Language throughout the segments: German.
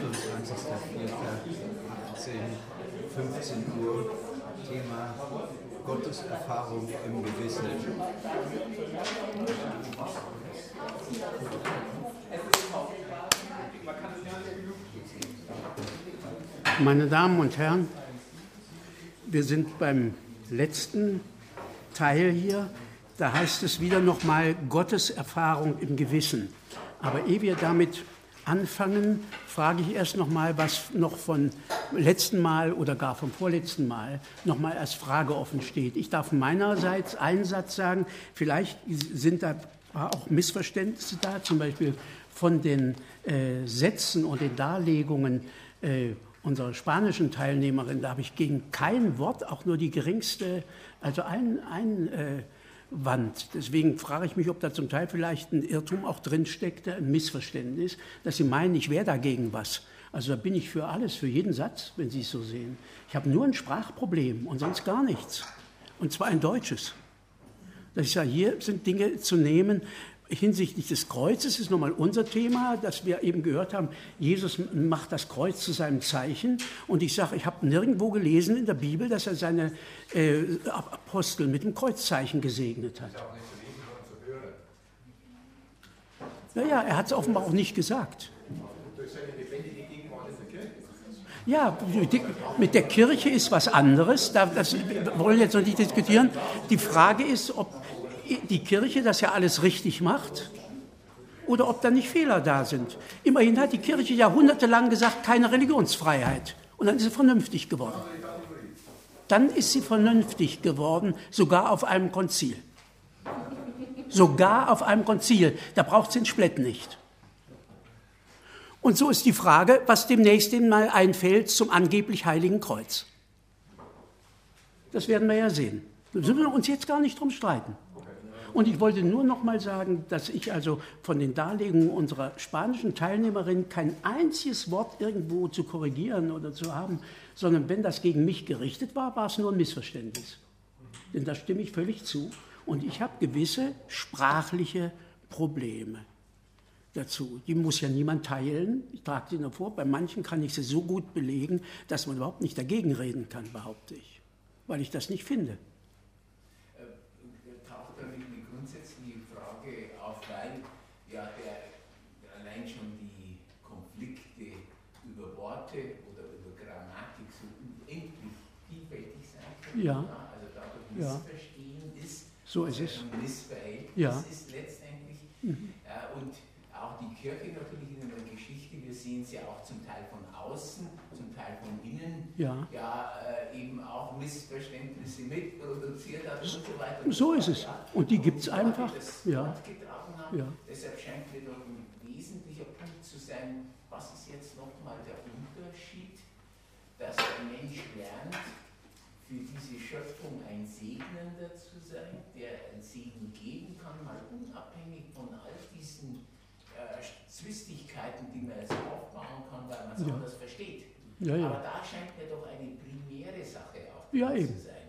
15 Uhr, Thema Gotteserfahrung im Gewissen. Meine Damen und Herren, wir sind beim letzten Teil hier. Da heißt es wieder nochmal Gotteserfahrung im Gewissen. Aber ehe wir damit anfangen, frage ich erst nochmal, was noch vom letzten Mal oder gar vom vorletzten Mal nochmal als Frage offen steht. Ich darf meinerseits einen Satz sagen, vielleicht sind da auch Missverständnisse da, zum Beispiel von den Sätzen und den Darlegungen unserer spanischen Teilnehmerin. Da habe ich gegen kein Wort, auch nur die geringste, also Wand. Deswegen frage ich mich, ob da zum Teil vielleicht ein Irrtum auch drinsteckt, ein Missverständnis, dass Sie meinen, ich wäre dagegen was. Also da bin ich für alles, für jeden Satz, wenn Sie es so sehen. Ich habe nur ein Sprachproblem und sonst gar nichts. Und zwar ein deutsches. Dass ich sage, hier sind Dinge zu nehmen. Hinsichtlich des Kreuzes ist nochmal unser Thema, das wir eben gehört haben. Jesus macht das Kreuz zu seinem Zeichen. Und ich sage, ich habe nirgendwo gelesen in der Bibel, dass er seine Apostel mit dem Kreuzzeichen gesegnet hat. Ja, er hat es offenbar auch nicht gesagt. Ja, mit der Kirche ist was anderes. Das wollen wir jetzt noch nicht diskutieren. Die Frage ist, ob die Kirche das ja alles richtig macht oder ob da nicht Fehler da sind. Immerhin hat die Kirche jahrhundertelang gesagt, keine Religionsfreiheit. Und dann ist sie vernünftig geworden. Dann ist sie vernünftig geworden, sogar auf einem Konzil. Sogar auf einem Konzil. Da braucht sie den Split nicht. Und so ist die Frage, was demnächst Ihnen mal einfällt zum angeblich Heiligen Kreuz. Das werden wir ja sehen. Da müssen wir uns jetzt gar nicht drum streiten. Und ich wollte nur noch mal sagen, dass ich also von den Darlegungen unserer spanischen Teilnehmerin kein einziges Wort irgendwo zu korrigieren oder zu haben, sondern wenn das gegen mich gerichtet war, war es nur ein Missverständnis. Denn da stimme ich völlig zu. Und ich habe gewisse sprachliche Probleme dazu. Die muss ja niemand teilen. Ich trage sie nur vor. Bei manchen kann ich sie so gut belegen, dass man überhaupt nicht dagegen reden kann, behaupte ich. Weil ich das nicht finde. Allein schon die Konflikte über Worte oder über Grammatik so unendlich vielfältig sein können. Ja. Also dadurch Missverstehen ist, so ist es. Ein Missverhältnis ist letztendlich. Und auch die Kirche natürlich in der Geschichte, wir sehen sie auch zum Teil von außen, zum Teil von innen, eben auch Missverständnisse mitproduziert hat und so weiter. So ist es. Und die gibt es einfach. Deshalb scheint mir doch ein wesentlicher Punkt zu sein, was ist jetzt nochmal der Unterschied, dass der Mensch lernt, für diese Schöpfung ein Segnender zu sein, der einen Segen geben kann, mal unabhängig von all diesen Zwistigkeiten, die man jetzt aufbauen kann, weil man es anders versteht. Aber da scheint mir doch eine primäre Sache auch zu sein.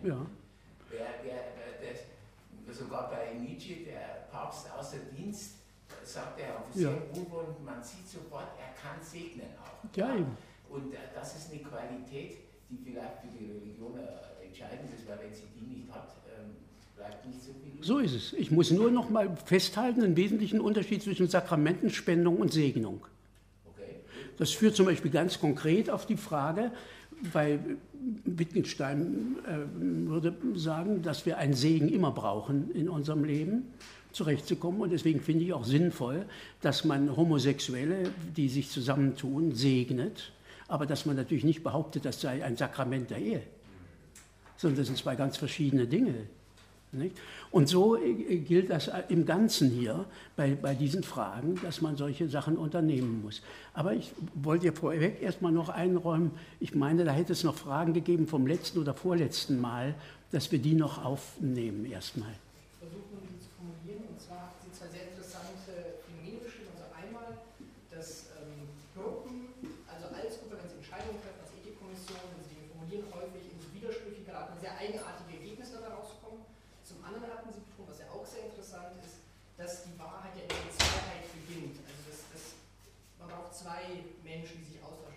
Sogar bei Nietzsche, der Papst außer Dienst, sagt er auch sehr wohlwollend, man sieht sofort, er kann segnen auch. Und das ist eine Qualität, die vielleicht für die Religion entscheidend ist, weil wenn sie die nicht hat, bleibt nicht so viel. So ist es. Ich muss nur noch mal festhalten, einen wesentlichen Unterschied zwischen Sakramentenspendung und Segnung. Okay. Das führt zum Beispiel ganz konkret auf die Frage, weil Wittgenstein würde sagen, dass wir einen Segen immer brauchen in unserem Leben, zurechtzukommen. Und deswegen finde ich auch sinnvoll, dass man Homosexuelle, die sich zusammentun, segnet, aber dass man natürlich nicht behauptet, das sei ein Sakrament der Ehe, sondern das sind zwei ganz verschiedene Dinge. Nicht? Und so gilt das im Ganzen hier bei diesen Fragen, dass man solche Sachen unternehmen muss. Aber ich wollte ja vorweg erstmal noch einräumen, ich meine, da hätte es noch Fragen gegeben vom letzten oder vorletzten Mal, dass wir die noch aufnehmen erstmal. Ich versuche nur die zu formulieren, und zwar sind zwei sehr interessante Phänomene beschrieben. Also einmal, dass Hirten, also als Gruppe, wenn sie Entscheidungen treffen, als Ethikkommission, wenn sie Dinge formulieren, häufig in so Widersprüche geraten, sehr eigenartige Ergebnisse daraus kommen. Zum anderen hatten sie betont, was ja auch sehr interessant ist, dass die Wahrheit ja in der Zweiheit beginnt. Also man braucht zwei Menschen, die sich austauschen.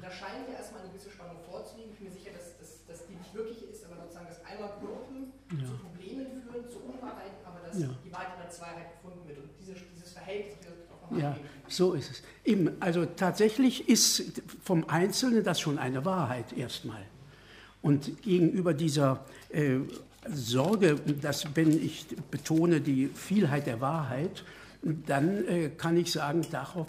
da scheint ja erstmal eine gewisse Spannung vorzuliegen. Ich bin mir sicher, dass die nicht wirklich ist, aber sozusagen, dass einmal Gruppen zu Problemen führen, zu Unwahrheiten, aber dass die Wahrheit in der Zweiheit gefunden wird. Und dieses Verhältnis, auch nochmal so ist es. Eben, also tatsächlich ist vom Einzelnen das schon eine Wahrheit erstmal. Und gegenüber dieser Sorge, dass wenn ich betone die Vielheit der Wahrheit, dann kann ich sagen,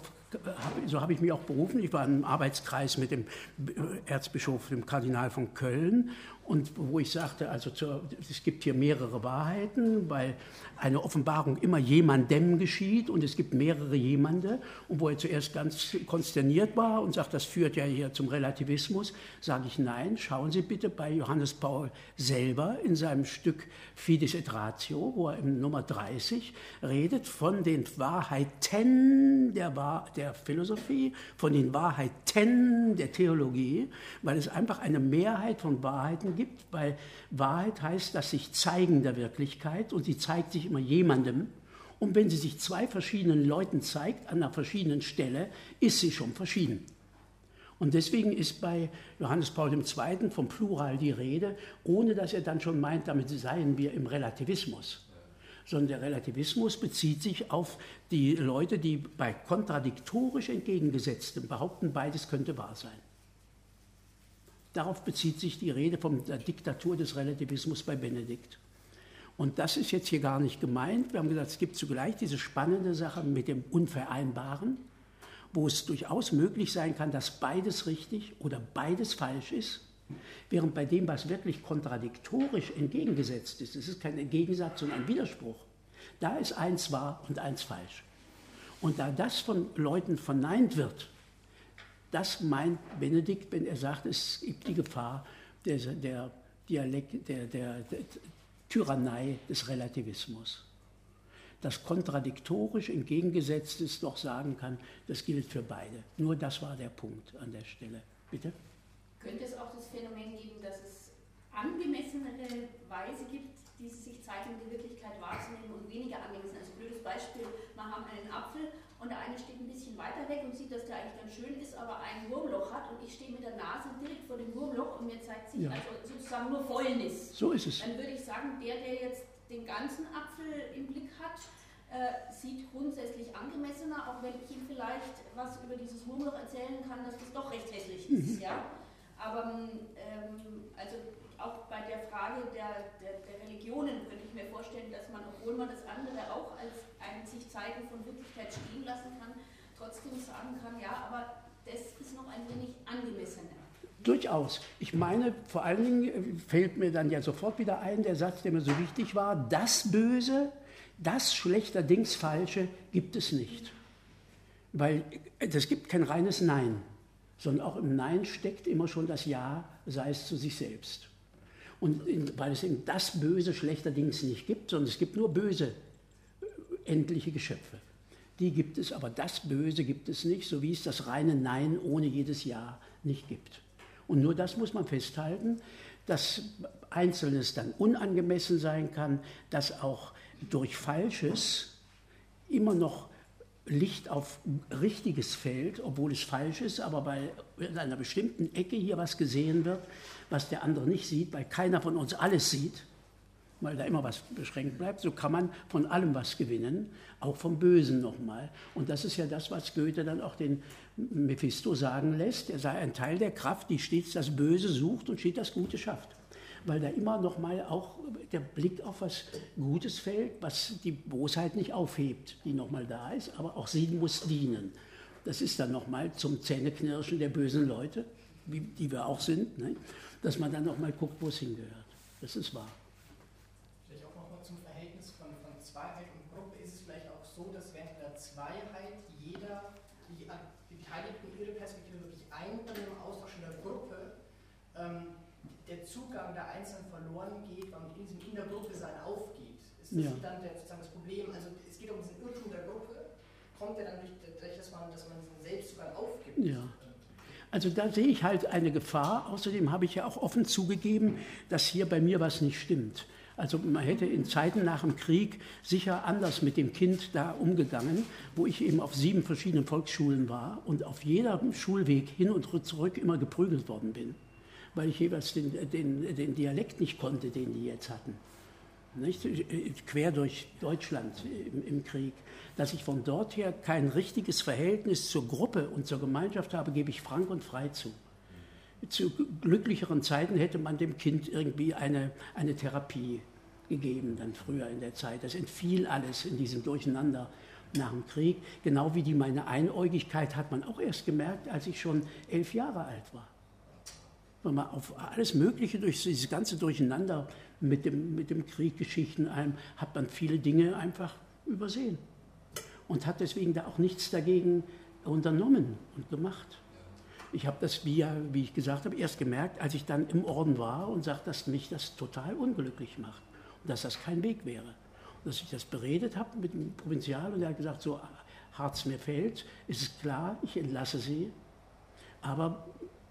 so habe ich mich auch berufen. Ich war im Arbeitskreis mit dem Erzbischof, dem Kardinal von Köln, und wo ich sagte, also es gibt hier mehrere Wahrheiten, weil eine Offenbarung immer jemandem geschieht und es gibt mehrere Jemande. Und wo er zuerst ganz konsterniert war und sagt, das führt ja hier zum Relativismus, sage ich, nein, schauen Sie bitte bei Johannes Paul selber in seinem Stück Fides et Ratio, wo er im Nummer 30 redet von den Wahrheiten der Philosophie, von den Wahrheiten der Theologie, weil es einfach eine Mehrheit von Wahrheiten gibt, weil Wahrheit heißt das sich Zeigen der Wirklichkeit und sie zeigt sich immer jemandem. Und wenn sie sich zwei verschiedenen Leuten zeigt, an einer verschiedenen Stelle, ist sie schon verschieden. Und deswegen ist bei Johannes Paul II. Vom Plural die Rede, ohne dass er dann schon meint, damit seien wir im Relativismus. Sondern der Relativismus bezieht sich auf die Leute, die bei kontradiktorisch Entgegengesetztem behaupten, beides könnte wahr sein. Darauf bezieht sich die Rede von der Diktatur des Relativismus bei Benedikt. Und das ist jetzt hier gar nicht gemeint. Wir haben gesagt, es gibt zugleich diese spannende Sache mit dem Unvereinbaren, wo es durchaus möglich sein kann, dass beides richtig oder beides falsch ist, während bei dem, was wirklich kontradiktorisch entgegengesetzt ist, es ist kein Gegensatz, sondern ein Widerspruch, da ist eins wahr und eins falsch. Und da das von Leuten verneint wird, das meint Benedikt, wenn er sagt, es gibt die Gefahr der Tyrannei des Relativismus. Das kontradiktorisch Entgegengesetztes doch sagen kann, das gilt für beide. Nur das war der Punkt an der Stelle. Bitte? Könnte es auch das Phänomen geben, dass es angemessenere Weise gibt, die sich zeigen, die Wirklichkeit wahrzunehmen und weniger angemessen? Also blödes Beispiel, wir haben einen Apfel und der eine steht ein bisschen weiter weg und sieht, dass der eigentlich ganz schön ist, aber ein Wurmloch hat und ich stehe mit der Nase direkt vor dem Wurmloch und mir zeigt sich also sozusagen nur Fäulnis. So ist es. Dann würde ich sagen, der jetzt den ganzen Apfel im Blick hat, sieht grundsätzlich angemessener, auch wenn ich ihm vielleicht was über dieses Wurmloch erzählen kann, dass das doch recht hässlich ist. Ja? Aber also auch bei der Frage der Religionen könnte ich mir vorstellen, dass man, obwohl man das andere auch als ein sich zeigen von Wirklichkeit stehen lassen kann, trotzdem sagen kann, ja, aber das ist noch ein wenig angemessener. Durchaus. Ich meine, vor allen Dingen fällt mir dann ja sofort wieder ein, der Satz, der mir so wichtig war, das Böse, das schlechterdings Falsche gibt es nicht. Weil es gibt kein reines Nein, sondern auch im Nein steckt immer schon das Ja, sei es zu sich selbst. Und weil es eben das Böse schlechterdings nicht gibt, sondern es gibt nur böse, endliche Geschöpfe. Die gibt es, aber das Böse gibt es nicht, so wie es das reine Nein ohne jedes Ja nicht gibt. Und nur das muss man festhalten, dass Einzelnes dann unangemessen sein kann, dass auch durch Falsches immer noch Licht auf Richtiges fällt, obwohl es falsch ist, aber weil in einer bestimmten Ecke hier was gesehen wird, was der andere nicht sieht, weil keiner von uns alles sieht, weil da immer was beschränkt bleibt, so kann man von allem was gewinnen, auch vom Bösen nochmal. Und das ist ja das, was Goethe dann auch den Mephisto sagen lässt, er sei ein Teil der Kraft, die stets das Böse sucht und stets das Gute schafft. Weil da immer nochmal auch der Blick auf was Gutes fällt, was die Bosheit nicht aufhebt, die nochmal da ist, aber auch sie muss dienen. Das ist dann nochmal zum Zähneknirschen der bösen Leute, die wir auch sind, ne? Dass man dann nochmal guckt, wo es hingehört. Das ist wahr. Vielleicht auch nochmal zum Verhältnis von Zweiheit und Gruppe. Ist es vielleicht auch so, dass während der Zweiheit jeder, die Beteiligten ihre Perspektive wirklich einbringen im Austausch in der Gruppe, der Zugang der Einzelnen verloren geht, weil in der Gruppe sein aufgeht. Ist das dann sozusagen das Problem? Also es geht um diesen Irrtum der Gruppe, kommt ja dann durch dass man diesen Selbstzugang aufgibt. Ja. Also da sehe ich halt eine Gefahr. Außerdem habe ich ja auch offen zugegeben, dass hier bei mir was nicht stimmt. Also man hätte in Zeiten nach dem Krieg sicher anders mit dem Kind da umgegangen, wo ich eben auf 7 verschiedenen Volksschulen war und auf jedem Schulweg hin und zurück immer geprügelt worden bin, weil ich jeweils den Dialekt nicht konnte, den die jetzt hatten. Nicht? Quer durch Deutschland im Krieg. Dass ich von dort her kein richtiges Verhältnis zur Gruppe und zur Gemeinschaft habe, gebe ich frank und frei zu. Zu glücklicheren Zeiten hätte man dem Kind irgendwie eine Therapie gegeben, dann früher in der Zeit. Das entfiel alles in diesem Durcheinander nach dem Krieg. Genau wie meine Einäugigkeit hat man auch erst gemerkt, als ich schon 11 Jahre alt war. Weil man auf alles Mögliche, durch dieses ganze Durcheinander mit dem Krieg, Geschichten, hat man viele Dinge einfach übersehen. Und hat deswegen da auch nichts dagegen unternommen und gemacht. Ich habe das, wie ich gesagt habe, erst gemerkt, als ich dann im Orden war und sagte, dass mich das total unglücklich macht und dass das kein Weg wäre. Und dass ich das beredet habe mit dem Provinzial und er hat gesagt, so hart es mir fällt, ist es klar, ich entlasse Sie, aber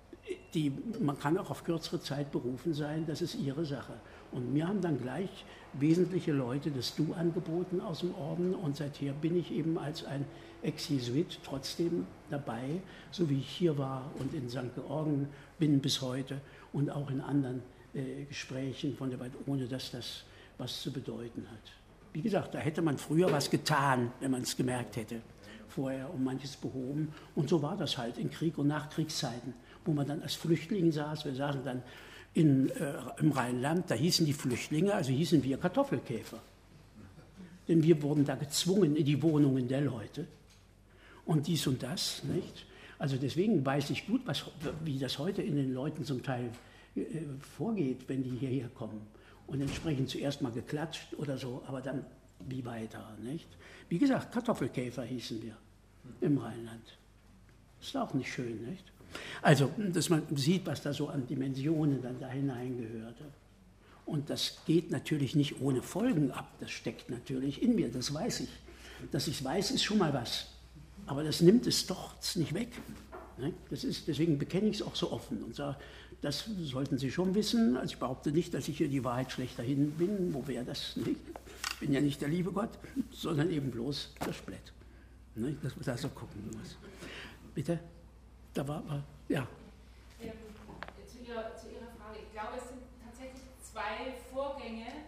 man kann auch auf kürzere Zeit berufen sein, das ist Ihre Sache. Und mir haben dann gleich wesentliche Leute das Du angeboten aus dem Orden und seither bin ich eben als ein Ex-Jesuit trotzdem dabei, so wie ich hier war und in St. Georgen bin bis heute und auch in anderen Gesprächen von der Welt, ohne dass das was zu bedeuten hat. Wie gesagt, da hätte man früher was getan, wenn man es gemerkt hätte, vorher um manches behoben. Und so war das halt in Krieg- und Nachkriegszeiten, wo man dann als Flüchtling saß. Wir saßen dann im Rheinland, da hießen die Flüchtlinge, also hießen wir Kartoffelkäfer. Denn wir wurden da gezwungen in die Wohnungen der Leute und dies und das, nicht? Also deswegen weiß ich gut, wie das heute in den Leuten zum Teil vorgeht, wenn die hierher kommen. Und entsprechend zuerst mal geklatscht oder so, aber dann wie weiter, nicht? Wie gesagt, Kartoffelkäfer hießen wir im Rheinland. Ist auch nicht schön, nicht? Also, dass man sieht, was da so an Dimensionen dann da hineingehörte. Und das geht natürlich nicht ohne Folgen ab. Das steckt natürlich in mir, das weiß ich. Dass ich es weiß, ist schon mal was. Aber das nimmt es doch nicht weg. Deswegen bekenne ich es auch so offen und sage, das sollten Sie schon wissen. Also ich behaupte nicht, dass ich hier die Wahrheit schlechthin bin. Wo wäre das nicht? Ich bin ja nicht der liebe Gott, sondern eben bloß das Splett. Dass man da so gucken muss. Bitte? Da war, ja. Zu Ihrer Frage. Ich glaube, es sind tatsächlich 2 Vorgänge,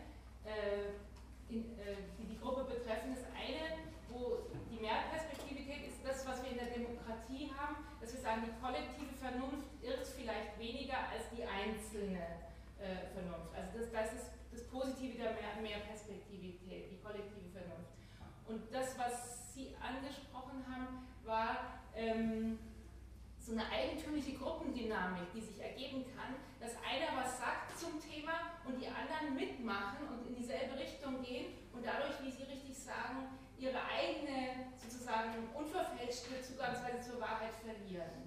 die die Gruppe betreffen. Das eine, wo die Mehrperspektivität ist das, was wir in der Demokratie haben, dass wir sagen, die kollektive Vernunft irrt vielleicht weniger als die einzelne Vernunft. Also das ist das Positive der Mehrperspektivität, die kollektive Vernunft. Und das, was Sie angesprochen haben, war so eine eigentümliche Gruppendynamik, die sich ergeben kann, dass einer was sagt zum Thema und die anderen mitmachen und in dieselbe Richtung gehen und dadurch, wie Sie richtig sagen, ihre eigene, sozusagen unverfälschte Zugangsweise zur Wahrheit verlieren.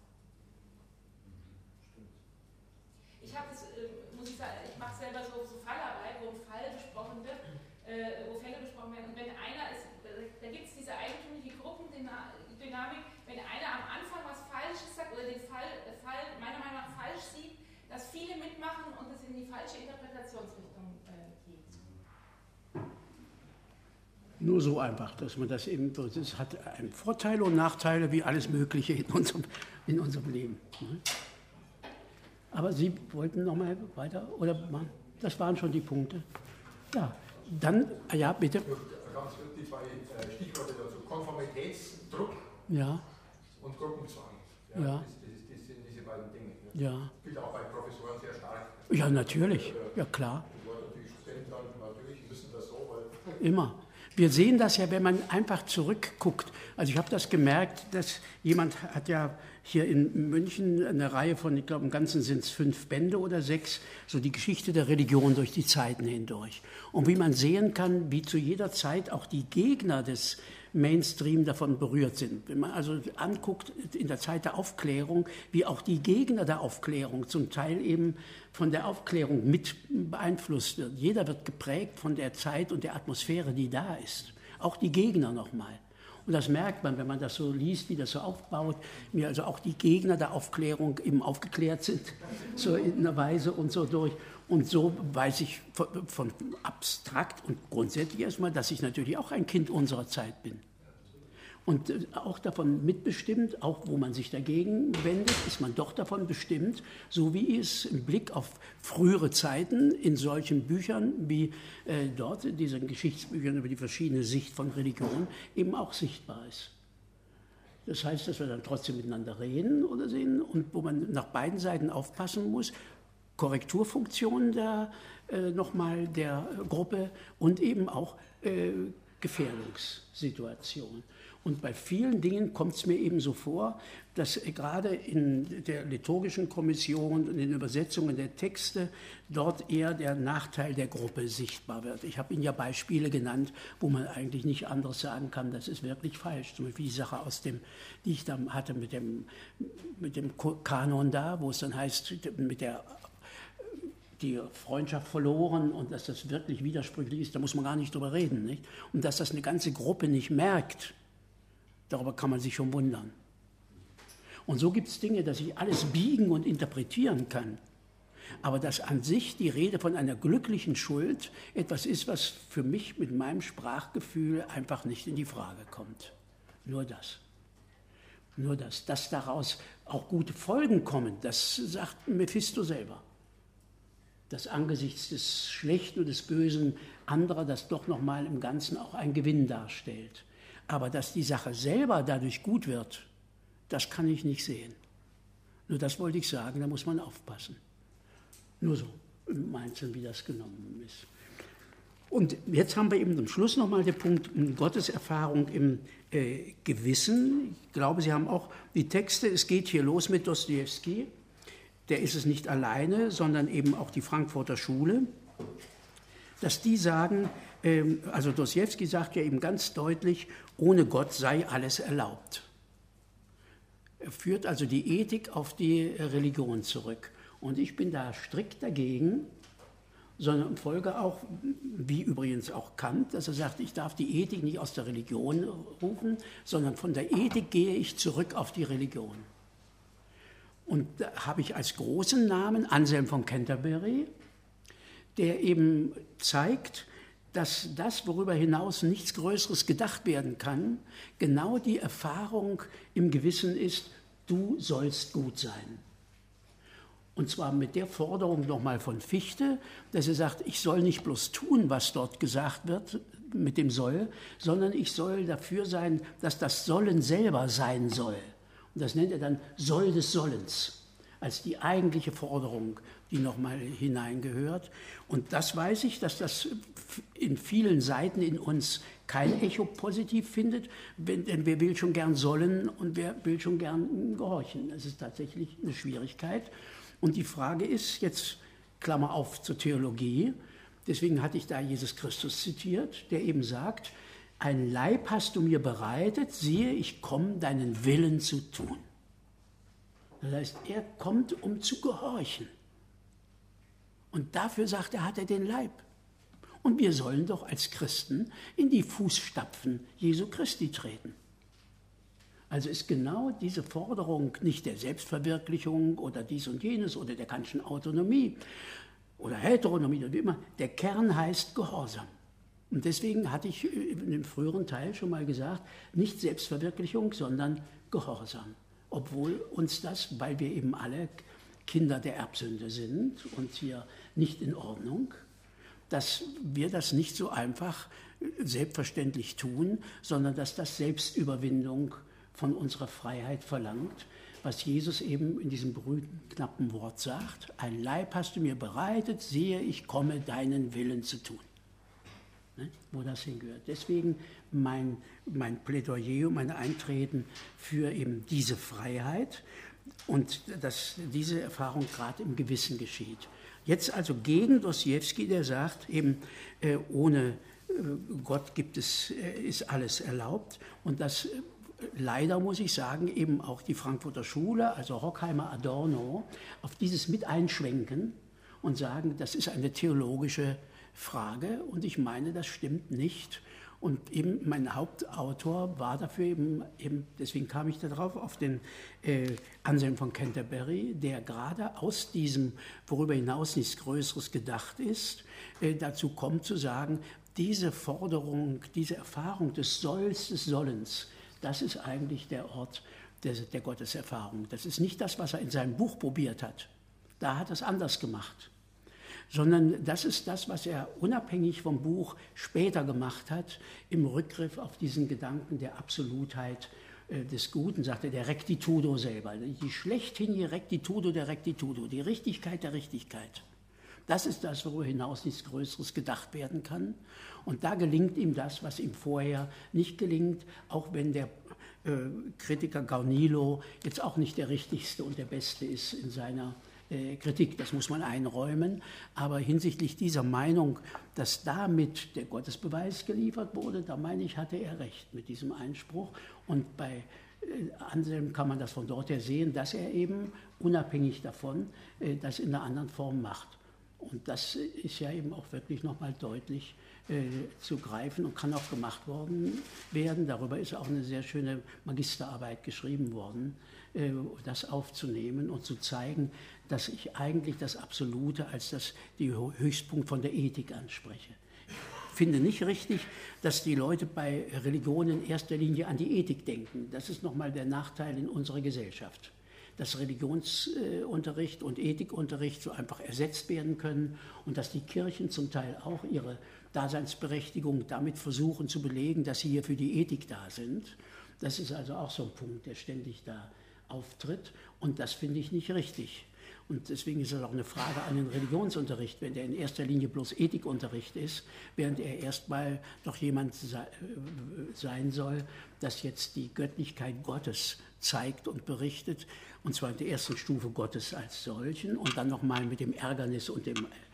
Ich habe das, muss ich sagen, ich mache selber so Fallarbeit, wo ein Fall besprochen wird, wo Fälle besprochen werden. Und wenn einer ist, da gibt es diese eigentümliche Gruppendynamik, wenn einer am Anfang was Falsches sagt oder den Fall meiner Meinung nach falsch sieht, dass viele mitmachen und es in die falsche Interpretationsrichtung geht. Nur so einfach, dass man das eben, das hat Vorteile und Nachteile wie alles Mögliche in unserem Leben. Aber Sie wollten noch mal weiter? Oder das waren schon die Punkte. Ja, dann, ja, bitte. Ganz die 2 Stichworte dazu. Konformitätsdruck und Gruppenzwang. Ja. Das sind diese beiden Dinge. Ja. Gilt auch bei Professoren sehr stark. Ja, natürlich. Ja, klar. Die Studenten natürlich müssen das so, weil... Immer. Wir sehen das ja, wenn man einfach zurückguckt. Also ich habe das gemerkt, dass jemand hat ja hier in München eine Reihe von, ich glaube im Ganzen sind es 5 Bände oder 6, so die Geschichte der Religion durch die Zeiten hindurch. Und wie man sehen kann, wie zu jeder Zeit auch die Gegner des Mainstream davon berührt sind. Wenn man also anguckt in der Zeit der Aufklärung, wie auch die Gegner der Aufklärung zum Teil eben von der Aufklärung mit beeinflusst wird. Jeder wird geprägt von der Zeit und der Atmosphäre, die da ist. Auch die Gegner nochmal. Und das merkt man, wenn man das so liest, wie das so aufbaut, wie also auch die Gegner der Aufklärung eben aufgeklärt sind, so in einer Weise und so durch. Und so weiß ich von abstrakt und grundsätzlich erstmal, dass ich natürlich auch ein Kind unserer Zeit bin. Und auch davon mitbestimmt, auch wo man sich dagegen wendet, ist man doch davon bestimmt, so wie es im Blick auf frühere Zeiten in solchen Büchern wie dort, in diesen Geschichtsbüchern über die verschiedene Sicht von Religion, eben auch sichtbar ist. Das heißt, dass wir dann trotzdem miteinander reden oder sehen und wo man nach beiden Seiten aufpassen muss, Korrekturfunktionen nochmal der Gruppe und eben auch Gefährdungssituationen. Und bei vielen Dingen kommt es mir eben so vor, dass gerade in der liturgischen Kommission und in den Übersetzungen der Texte dort eher der Nachteil der Gruppe sichtbar wird. Ich habe Ihnen ja Beispiele genannt, wo man eigentlich nicht anderes sagen kann, das ist wirklich falsch. Zum Beispiel die Sache die ich da hatte mit dem Kanon da, wo es dann heißt, die Freundschaft verloren und dass das wirklich widersprüchlich ist, da muss man gar nicht drüber reden. Nicht? Und dass das eine ganze Gruppe nicht merkt, darüber kann man sich schon wundern. Und so gibt es Dinge, dass ich alles biegen und interpretieren kann. Aber dass an sich die Rede von einer glücklichen Schuld etwas ist, was für mich mit meinem Sprachgefühl einfach nicht in die Frage kommt. Nur das. Nur das. Dass daraus auch gute Folgen kommen, das sagt Mephisto selber. Dass angesichts des Schlechten und des Bösen anderer das doch nochmal im Ganzen auch ein Gewinn darstellt. Aber dass die Sache selber dadurch gut wird, das kann ich nicht sehen. Nur das wollte ich sagen, da muss man aufpassen. Nur so im Einzelnen, wie das genommen ist. Und jetzt haben wir eben zum Schluss nochmal den Punkt Gotteserfahrung im Gewissen. Ich glaube, Sie haben auch die Texte, es geht hier los mit Dostojewski. Der ist es nicht alleine, sondern eben auch die Frankfurter Schule, dass die sagen, also Dostojewski sagt ja eben ganz deutlich, ohne Gott sei alles erlaubt. Er führt also die Ethik auf die Religion zurück. Und ich bin da strikt dagegen, sondern folge auch, wie übrigens auch Kant, dass er sagt, ich darf die Ethik nicht aus der Religion rufen, sondern von der Ethik gehe ich zurück auf die Religion. Und da habe ich als großen Namen Anselm von Canterbury, der eben zeigt, dass das, worüber hinaus nichts Größeres gedacht werden kann, genau die Erfahrung im Gewissen ist, du sollst gut sein. Und zwar mit der Forderung nochmal von Fichte, dass er sagt, ich soll nicht bloß tun, was dort gesagt wird mit dem Soll, sondern ich soll dafür sein, dass das Sollen selber sein soll. Und das nennt er dann Soll des Sollens, als die eigentliche Forderung, die nochmal hineingehört. Und das weiß ich, dass das in vielen Seiten in uns kein Echo positiv findet, denn wer will schon gern sollen und wer will schon gern gehorchen. Das ist tatsächlich eine Schwierigkeit. Und die Frage ist, jetzt Klammer auf zur Theologie, deswegen hatte ich da Jesus Christus zitiert, der eben sagt, ein Leib hast du mir bereitet, siehe, ich komme, deinen Willen zu tun. Das heißt, er kommt, um zu gehorchen. Und dafür, sagt er, hat er den Leib. Und wir sollen doch als Christen in die Fußstapfen Jesu Christi treten. Also ist genau diese Forderung nicht der Selbstverwirklichung oder dies und jenes oder der kantischen Autonomie oder Heteronomie oder wie immer. Der Kern heißt Gehorsam. Und deswegen hatte ich in dem früheren Teil schon mal gesagt, nicht Selbstverwirklichung, sondern Gehorsam. Obwohl uns das, weil wir eben alle Kinder der Erbsünde sind und hier nicht in Ordnung, dass wir das nicht so einfach selbstverständlich tun, sondern dass das Selbstüberwindung von unserer Freiheit verlangt, was Jesus eben in diesem berühmten, knappen Wort sagt, ein Leib hast du mir bereitet, siehe, ich komme, deinen Willen zu tun. Ne? Wo das hingehört. Deswegen mein Plädoyer, mein Eintreten für eben diese Freiheit und dass diese Erfahrung gerade im Gewissen geschieht. Jetzt also gegen Dostojewski, der sagt, eben ohne Gott ist alles erlaubt und das leider, muss ich sagen, eben auch die Frankfurter Schule, also Horkheimer, Adorno, auf dieses mit einschwenken und sagen, das ist eine theologische Frage und ich meine, das stimmt nicht. Und eben mein Hauptautor war dafür eben deswegen kam ich darauf, auf den Anselm von Canterbury, der gerade aus diesem, worüber hinaus nichts Größeres gedacht ist, dazu kommt zu sagen, diese Forderung, diese Erfahrung des Solls, des Sollens, das ist eigentlich der Ort der Gotteserfahrung. Das ist nicht das, was er in seinem Buch probiert hat. Da hat er es anders gemacht. Sondern das ist das, was er unabhängig vom Buch später gemacht hat, im Rückgriff auf diesen Gedanken der Absolutheit des Guten, sagte der Rectitudo selber. Die schlechthin die Rectitudo der Rectitudo, die Richtigkeit der Richtigkeit. Das ist das, worüber hinaus nichts Größeres gedacht werden kann. Und da gelingt ihm das, was ihm vorher nicht gelingt, auch wenn der Kritiker Gaunilo jetzt auch nicht der richtigste und der beste ist in seiner Kritik, das muss man einräumen, aber hinsichtlich dieser Meinung, dass damit der Gottesbeweis geliefert wurde, da meine ich, hatte er recht mit diesem Einspruch. Und bei Anselm kann man das von dort her sehen, dass er eben unabhängig davon das in einer anderen Form macht. Und das ist ja eben auch wirklich nochmal deutlich zu greifen und kann auch gemacht werden. Darüber ist auch eine sehr schöne Magisterarbeit geschrieben worden, das aufzunehmen und zu zeigen, dass ich eigentlich das Absolute als die Höchstpunkt von der Ethik anspreche. Ich finde nicht richtig, dass die Leute bei Religion in erster Linie an die Ethik denken. Das ist nochmal der Nachteil in unserer Gesellschaft. Dass Religionsunterricht und Ethikunterricht so einfach ersetzt werden können und dass die Kirchen zum Teil auch ihre Daseinsberechtigung damit versuchen zu belegen, dass sie hier für die Ethik da sind. Das ist also auch so ein Punkt, der ständig da auftritt und das finde ich nicht richtig. Und deswegen ist es auch eine Frage an den Religionsunterricht, wenn der in erster Linie bloß Ethikunterricht ist, während er erstmal doch jemand sein soll, das jetzt die Göttlichkeit Gottes zeigt und berichtet, und zwar in der ersten Stufe Gottes als solchen und dann nochmal mit dem Ärgernis und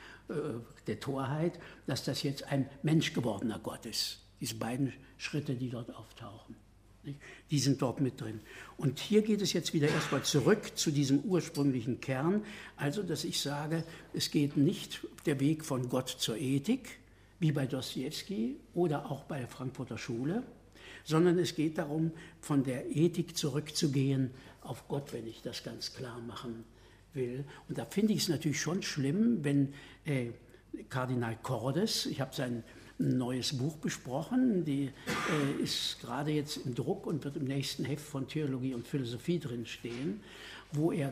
der Torheit, dass das jetzt ein menschgewordener Gott ist. Diese beiden Schritte, die dort auftauchen. Die sind dort mit drin. Und hier geht es jetzt wieder erstmal zurück zu diesem ursprünglichen Kern, also dass ich sage, es geht nicht der Weg von Gott zur Ethik, wie bei Dostojewski oder auch bei der Frankfurter Schule, sondern es geht darum, von der Ethik zurückzugehen auf Gott, wenn ich das ganz klar machen will. Und da finde ich es natürlich schon schlimm, wenn Kardinal Cordes, ich habe sein neues Buch besprochen, die ist gerade jetzt im Druck und wird im nächsten Heft von Theologie und Philosophie drin stehen, wo er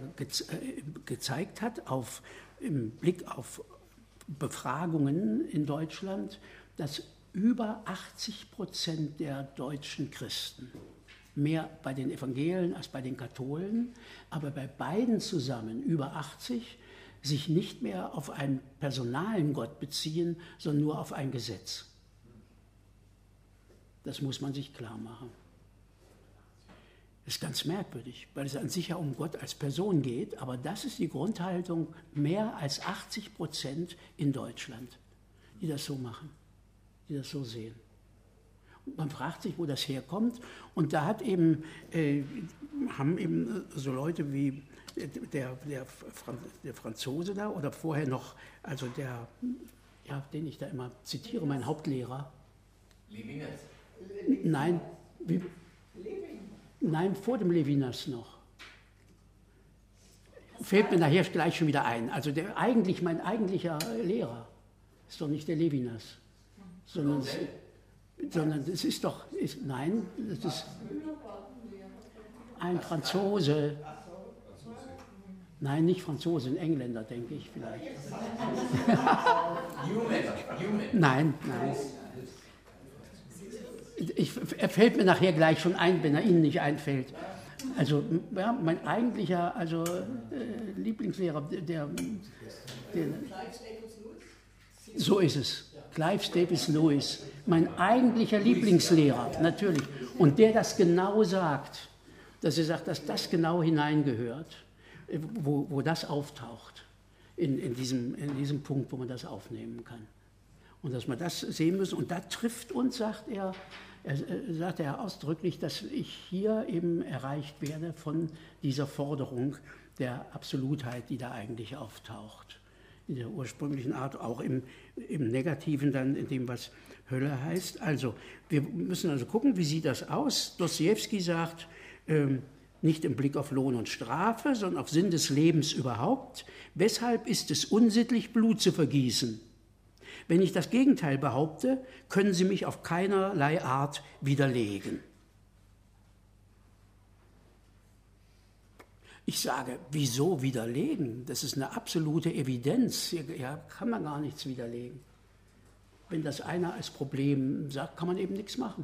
gezeigt hat, im Blick auf Befragungen in Deutschland, dass über 80% der deutschen Christen, mehr bei den Evangelien als bei den Katholen, aber bei beiden zusammen über 80, sich nicht mehr auf einen personalen Gott beziehen, sondern nur auf ein Gesetz. Das muss man sich klar machen. Das ist ganz merkwürdig, weil es an sich ja um Gott als Person geht, aber das ist die Grundhaltung mehr als 80% in Deutschland, die das so machen, die das so sehen. Und man fragt sich, wo das herkommt, und da haben eben so Leute wie der Franzose da oder vorher noch, also den ich da immer zitiere, mein Hauptlehrer. Levinas? Nein, vor dem Levinas noch. Fällt mir nachher gleich schon wieder ein. Also mein eigentlicher Lehrer ist doch nicht der Levinas, sondern das ist doch, das ist ein Franzose. Nein, nicht Franzose, ein Engländer, denke ich vielleicht. Newman. Nein. Er fällt mir nachher gleich schon ein, wenn er Ihnen nicht einfällt. Also ja, mein eigentlicher Lieblingslehrer, so ist es. Clive Staples Lewis, mein eigentlicher Lieblingslehrer, natürlich. Und der das genau sagt, dass er sagt, dass das genau hineingehört, wo das auftaucht, in diesem Punkt, wo man das aufnehmen kann. Und dass man das sehen muss. Und da trifft uns, sagt er ausdrücklich, dass ich hier eben erreicht werde von dieser Forderung der Absolutheit, die da eigentlich auftaucht. in der ursprünglichen Art, auch im Negativen dann, in dem, was Hölle heißt. Also, wir müssen also gucken, wie sieht das aus? Dostojewski sagt, nicht im Blick auf Lohn und Strafe, sondern auf Sinn des Lebens überhaupt. Weshalb ist es unsittlich, Blut zu vergießen? Wenn ich das Gegenteil behaupte, können Sie mich auf keinerlei Art widerlegen. Ich sage, wieso widerlegen? Das ist eine absolute Evidenz. Hier kann man gar nichts widerlegen. Wenn das einer als Problem sagt, kann man eben nichts machen,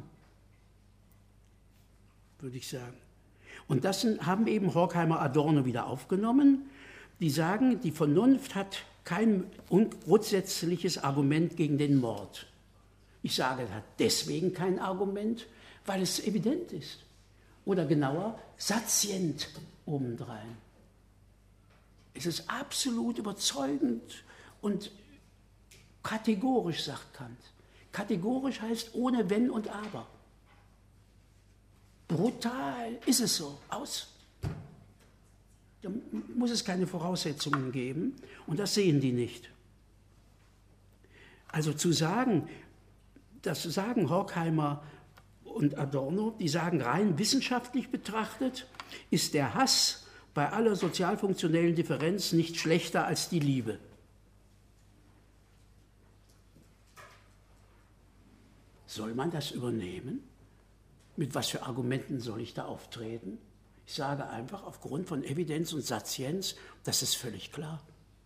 würde ich sagen. Und das haben eben Horkheimer, Adorno wieder aufgenommen. Die sagen, die Vernunft hat kein grundsätzliches Argument gegen den Mord. Ich sage, es hat deswegen kein Argument, weil es evident ist. Oder genauer, satient obendrein. Es ist absolut überzeugend und kategorisch, sagt Kant. Kategorisch heißt ohne Wenn und Aber. Brutal ist es so, aus. Da muss es keine Voraussetzungen geben und das sehen die nicht. Also zu sagen, das sagen Horkheimer und Adorno, die sagen, rein wissenschaftlich betrachtet ist der Hass bei aller sozialfunktionellen Differenz nicht schlechter als die Liebe. Soll man das übernehmen? Mit was für Argumenten soll ich da auftreten? Ich sage einfach, aufgrund von Evidenz und Satienz, das ist völlig klar.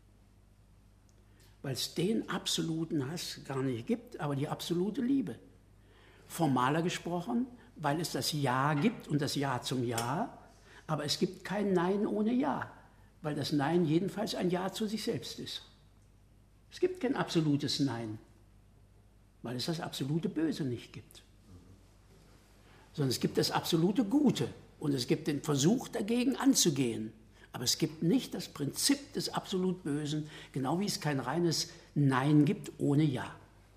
Weil es den absoluten Hass gar nicht gibt, aber die absolute Liebe. Formaler gesprochen, weil es das Ja gibt und das Ja zum Ja, aber es gibt kein Nein ohne Ja, weil das Nein jedenfalls ein Ja zu sich selbst ist. Es gibt kein absolutes Nein, weil es das absolute Böse nicht gibt. Sondern es gibt das absolute Gute und es gibt den Versuch, dagegen anzugehen. Aber es gibt nicht das Prinzip des absolut Bösen, genau wie es kein reines Nein gibt ohne Ja.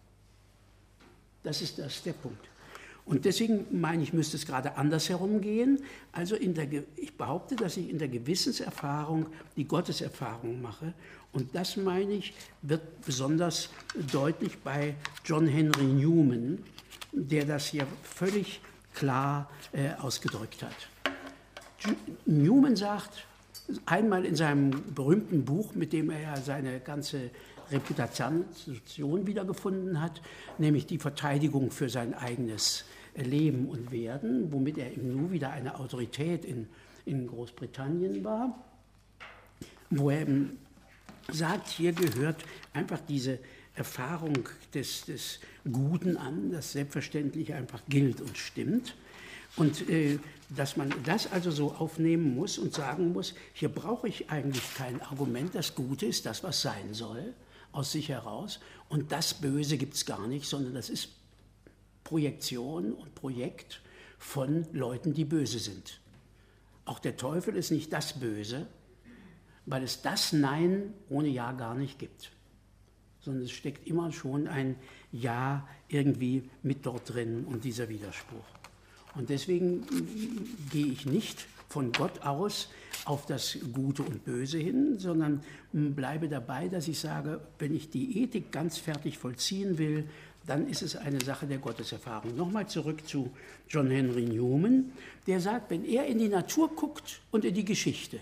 Das ist der Punkt. Und deswegen meine ich, müsste es gerade andersherum gehen. Also ich behaupte, dass ich in der Gewissenserfahrung die Gotteserfahrung mache. Und das, meine ich, wird besonders deutlich bei John Henry Newman, der das hier völlig klar ausgedrückt hat. Newman sagt einmal in seinem berühmten Buch, mit dem er ja seine ganze Reputation wiedergefunden hat, nämlich die Verteidigung für sein eigenes Leben und Werden, womit er im Nu wieder eine Autorität in Großbritannien war, wo er eben sagt, hier gehört einfach diese Erfahrung des Guten an, das selbstverständlich einfach gilt und stimmt. Und dass man das also so aufnehmen muss und sagen muss, hier brauche ich eigentlich kein Argument, das Gute ist das, was sein soll, aus sich heraus. Und das Böse gibt es gar nicht, sondern das ist Projektion und Projekt von Leuten, die böse sind. Auch der Teufel ist nicht das Böse, weil es das Nein ohne Ja gar nicht gibt. Sondern es steckt immer schon ein Ja irgendwie mit dort drin und dieser Widerspruch. Und deswegen gehe ich nicht von Gott aus auf das Gute und Böse hin, sondern bleibe dabei, dass ich sage, wenn ich die Ethik ganz fertig vollziehen will, dann ist es eine Sache der Gotteserfahrung. Nochmal zurück zu John Henry Newman, der sagt, wenn er in die Natur guckt und in die Geschichte,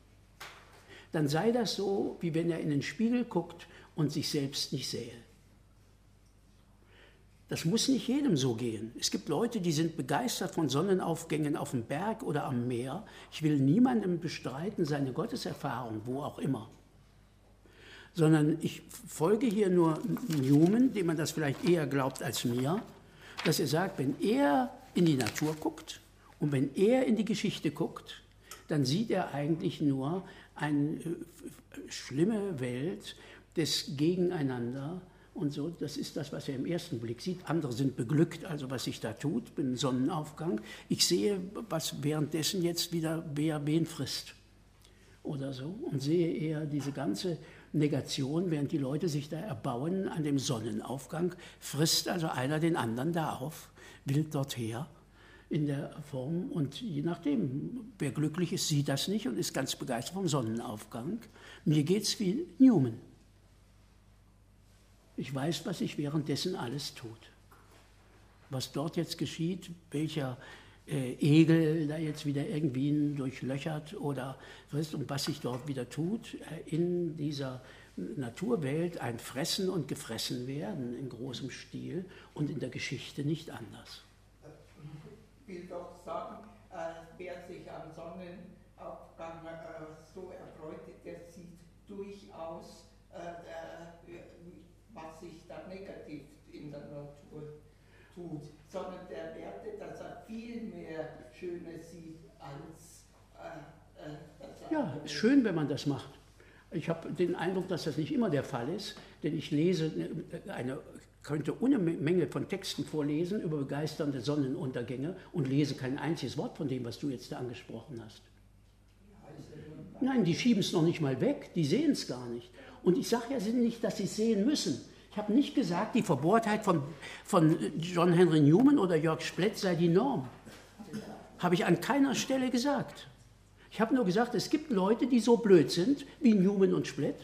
dann sei das so, wie wenn er in den Spiegel guckt und sich selbst nicht sähe. Das muss nicht jedem so gehen. Es gibt Leute, die sind begeistert von Sonnenaufgängen auf dem Berg oder am Meer. Ich will niemandem bestreiten seine Gotteserfahrung, wo auch immer. Sondern ich folge hier nur Newman, dem man das vielleicht eher glaubt als mir, dass er sagt, wenn er in die Natur guckt und wenn er in die Geschichte guckt, dann sieht er eigentlich nur eine schlimme Welt des Gegeneinander und so. Das ist das, was er im ersten Blick sieht. Andere sind beglückt, also was sich da tut, beim Sonnenaufgang. Ich sehe, was währenddessen jetzt wieder wer wen frisst oder so und sehe eher diese ganze Negation, während die Leute sich da erbauen an dem Sonnenaufgang, frisst also einer den anderen da auf, wild dorther in der Form. Und je nachdem, wer glücklich ist, sieht das nicht und ist ganz begeistert vom Sonnenaufgang. Mir geht es wie Newman. Ich weiß, was sich währenddessen alles tut. Was dort jetzt geschieht, welcher Egel da jetzt wieder irgendwie durchlöchert oder und was sich dort wieder tut in dieser Naturwelt, ein Fressen und gefressen werden in großem Stil und in der Geschichte nicht anders. Ich will doch sagen, wer sich am Sonnenaufgang so erfreut, der sieht durchaus, was sich da negativ in der Natur tut, sondern der wertet, dass er viel mehr Schönes sieht als ja, ist schön, wenn man das macht. Ich habe den Eindruck, dass das nicht immer der Fall ist, denn ich lese könnte eine Menge von Texten vorlesen über begeisternde Sonnenuntergänge und lese kein einziges Wort von dem, was du jetzt da angesprochen hast. Nein, die schieben es noch nicht mal weg, die sehen es gar nicht. Und ich sage ja nicht, dass sie es sehen müssen. Ich habe nicht gesagt, die Verbohrtheit von John Henry Newman oder Jörg Splett sei die Norm. Habe ich an keiner Stelle gesagt. Ich habe nur gesagt, es gibt Leute, die so blöd sind wie Newman und Splett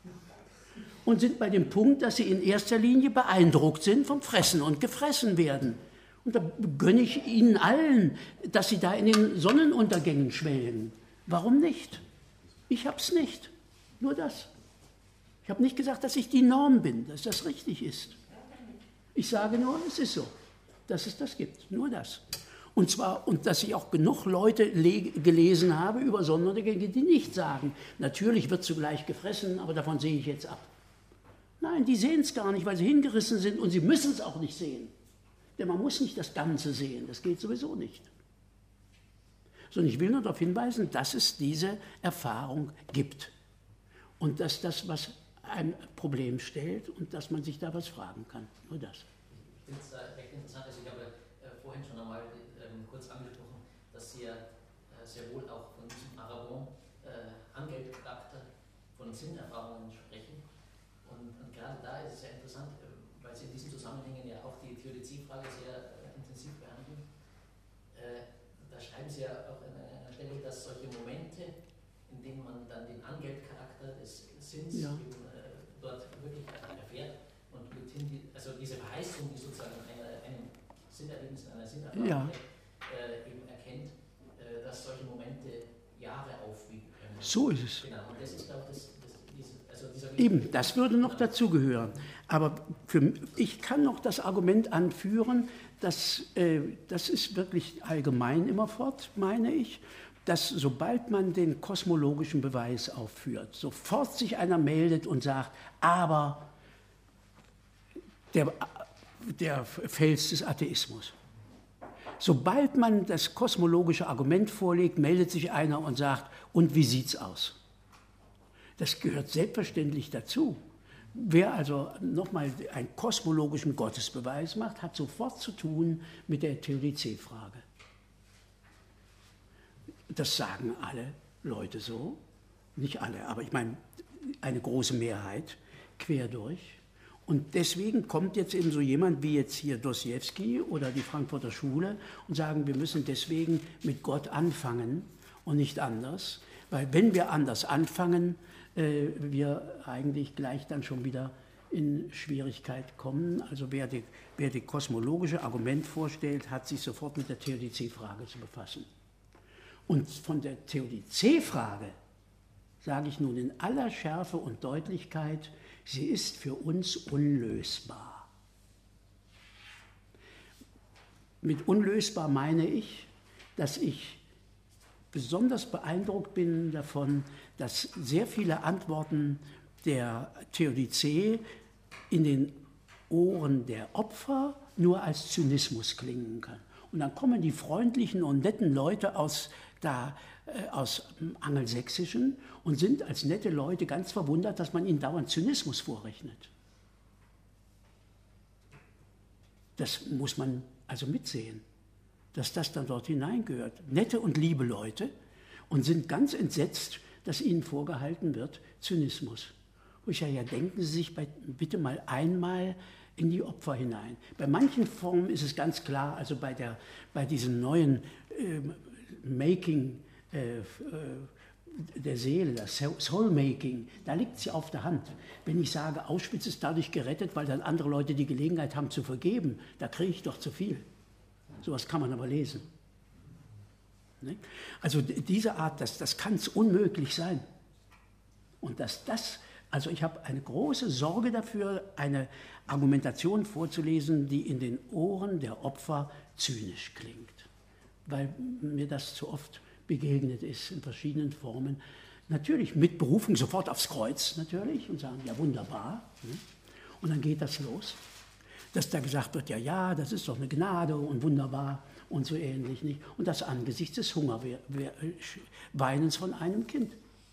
und sind bei dem Punkt, dass sie in erster Linie beeindruckt sind vom Fressen und gefressen werden. Und da gönne ich ihnen allen, dass sie da in den Sonnenuntergängen schwelgen. Warum nicht? Ich habe es nicht. Nur das. Ich habe nicht gesagt, dass ich die Norm bin, dass das richtig ist. Ich sage nur, es ist so, dass es das gibt. Nur das. Und dass ich auch genug Leute gelesen habe über Sonnenuntergänge, die nicht sagen, natürlich wird zugleich gefressen, aber davon sehe ich jetzt ab. Nein, die sehen es gar nicht, weil sie hingerissen sind und sie müssen es auch nicht sehen. Denn man muss nicht das Ganze sehen, das geht sowieso nicht. Sondern ich will nur darauf hinweisen, dass es diese Erfahrung gibt. Und dass das was ein Problem stellt und dass man sich da was fragen kann. Nur das. Ich finde es recht interessant, also ich habe vorhin schon einmal kurz angesprochen, dass Sie ja sehr wohl auch von diesem Aragón-Angelcharakter von Sinnerfahrungen sprechen. Und gerade da ist es ja interessant, weil Sie in diesen Zusammenhängen ja auch die Theodiziefrage sehr intensiv behandeln. Da schreiben Sie ja auch an einer Stelle, dass solche Momente, in denen man dann den Angelcharakter des Sinns dort wirklich erfährt und mithin also diese Verheißung, die sozusagen einem Sinnerlebnis, einer Sinnerfahrung eben erkennt, dass solche Momente Jahre aufwiegen können. So ist es. Genau, und das ist auch dieser Eben, das würde noch dazugehören. Aber ich kann noch das Argument anführen, das ist wirklich allgemein immerfort, meine ich, dass sobald man den kosmologischen Beweis aufführt, sofort sich einer meldet und sagt, aber der Fels des Atheismus. Sobald man das kosmologische Argument vorlegt, meldet sich einer und sagt, und wie sieht's aus? Das gehört selbstverständlich dazu. Wer also nochmal einen kosmologischen Gottesbeweis macht, hat sofort zu tun mit der Theodizee-Frage. Das sagen alle Leute so, nicht alle, aber ich meine eine große Mehrheit quer durch. Und deswegen kommt jetzt eben so jemand wie jetzt hier Dostoevsky oder die Frankfurter Schule und sagen, wir müssen deswegen mit Gott anfangen und nicht anders, weil wenn wir anders anfangen, wir eigentlich gleich dann schon wieder in Schwierigkeit kommen. Also wer die kosmologische Argument vorstellt, hat sich sofort mit der Theodizee-Frage zu befassen. Und von der Theodizee-Frage sage ich nun in aller Schärfe und Deutlichkeit, sie ist für uns unlösbar. Mit unlösbar meine ich, dass ich besonders beeindruckt bin davon, dass sehr viele Antworten der Theodizee in den Ohren der Opfer nur als Zynismus klingen kann. Und dann kommen die freundlichen und netten Leute aus dem Angelsächsischen und sind als nette Leute ganz verwundert, dass man ihnen dauernd Zynismus vorrechnet. Das muss man also mitsehen, dass das dann dort hineingehört. Nette und liebe Leute und sind ganz entsetzt, dass ihnen vorgehalten wird Zynismus. Wo ich ja, denken Sie sich bitte mal einmal in die Opfer hinein. Bei manchen Formen ist es ganz klar, also bei diesen neuen der Seele, das Soul-Making, da liegt es ja auf der Hand. Wenn ich sage, Auschwitz ist dadurch gerettet, weil dann andere Leute die Gelegenheit haben zu vergeben, da kriege ich doch zu viel. Sowas kann man aber lesen. Ne? Also diese Art, das kann es unmöglich sein. Und also ich habe eine große Sorge dafür, eine Argumentation vorzulesen, die in den Ohren der Opfer zynisch klingt, weil mir das zu oft begegnet ist in verschiedenen Formen. Natürlich mit Berufung sofort aufs Kreuz natürlich und sagen, ja wunderbar. Und dann geht das los, dass da gesagt wird, ja, das ist doch eine Gnade und wunderbar und so ähnlich nicht. Und das angesichts des Hungerweinens von einem Kind.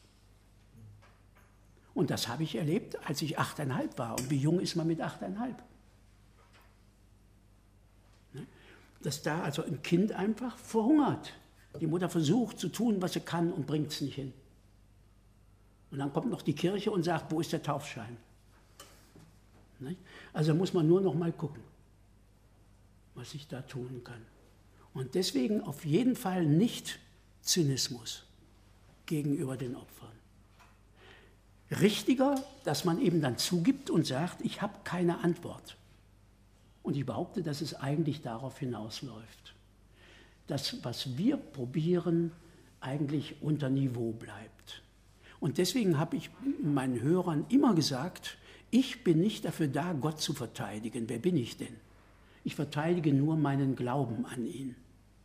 Und das habe ich erlebt, als ich 8,5 war. Und wie jung ist man mit 8,5? Dass da also ein Kind einfach verhungert. Die Mutter versucht zu tun, was sie kann und bringt es nicht hin. Und dann kommt noch die Kirche und sagt, wo ist der Taufschein? Also muss man nur noch mal gucken, was ich da tun kann. Und deswegen auf jeden Fall nicht Zynismus gegenüber den Opfern. Richtiger, dass man eben dann zugibt und sagt, ich habe keine Antwort. Und ich behaupte, dass es eigentlich darauf hinausläuft. Das, was wir probieren, eigentlich unter Niveau bleibt. Und deswegen habe ich meinen Hörern immer gesagt, ich bin nicht dafür da, Gott zu verteidigen. Wer bin ich denn? Ich verteidige nur meinen Glauben an ihn.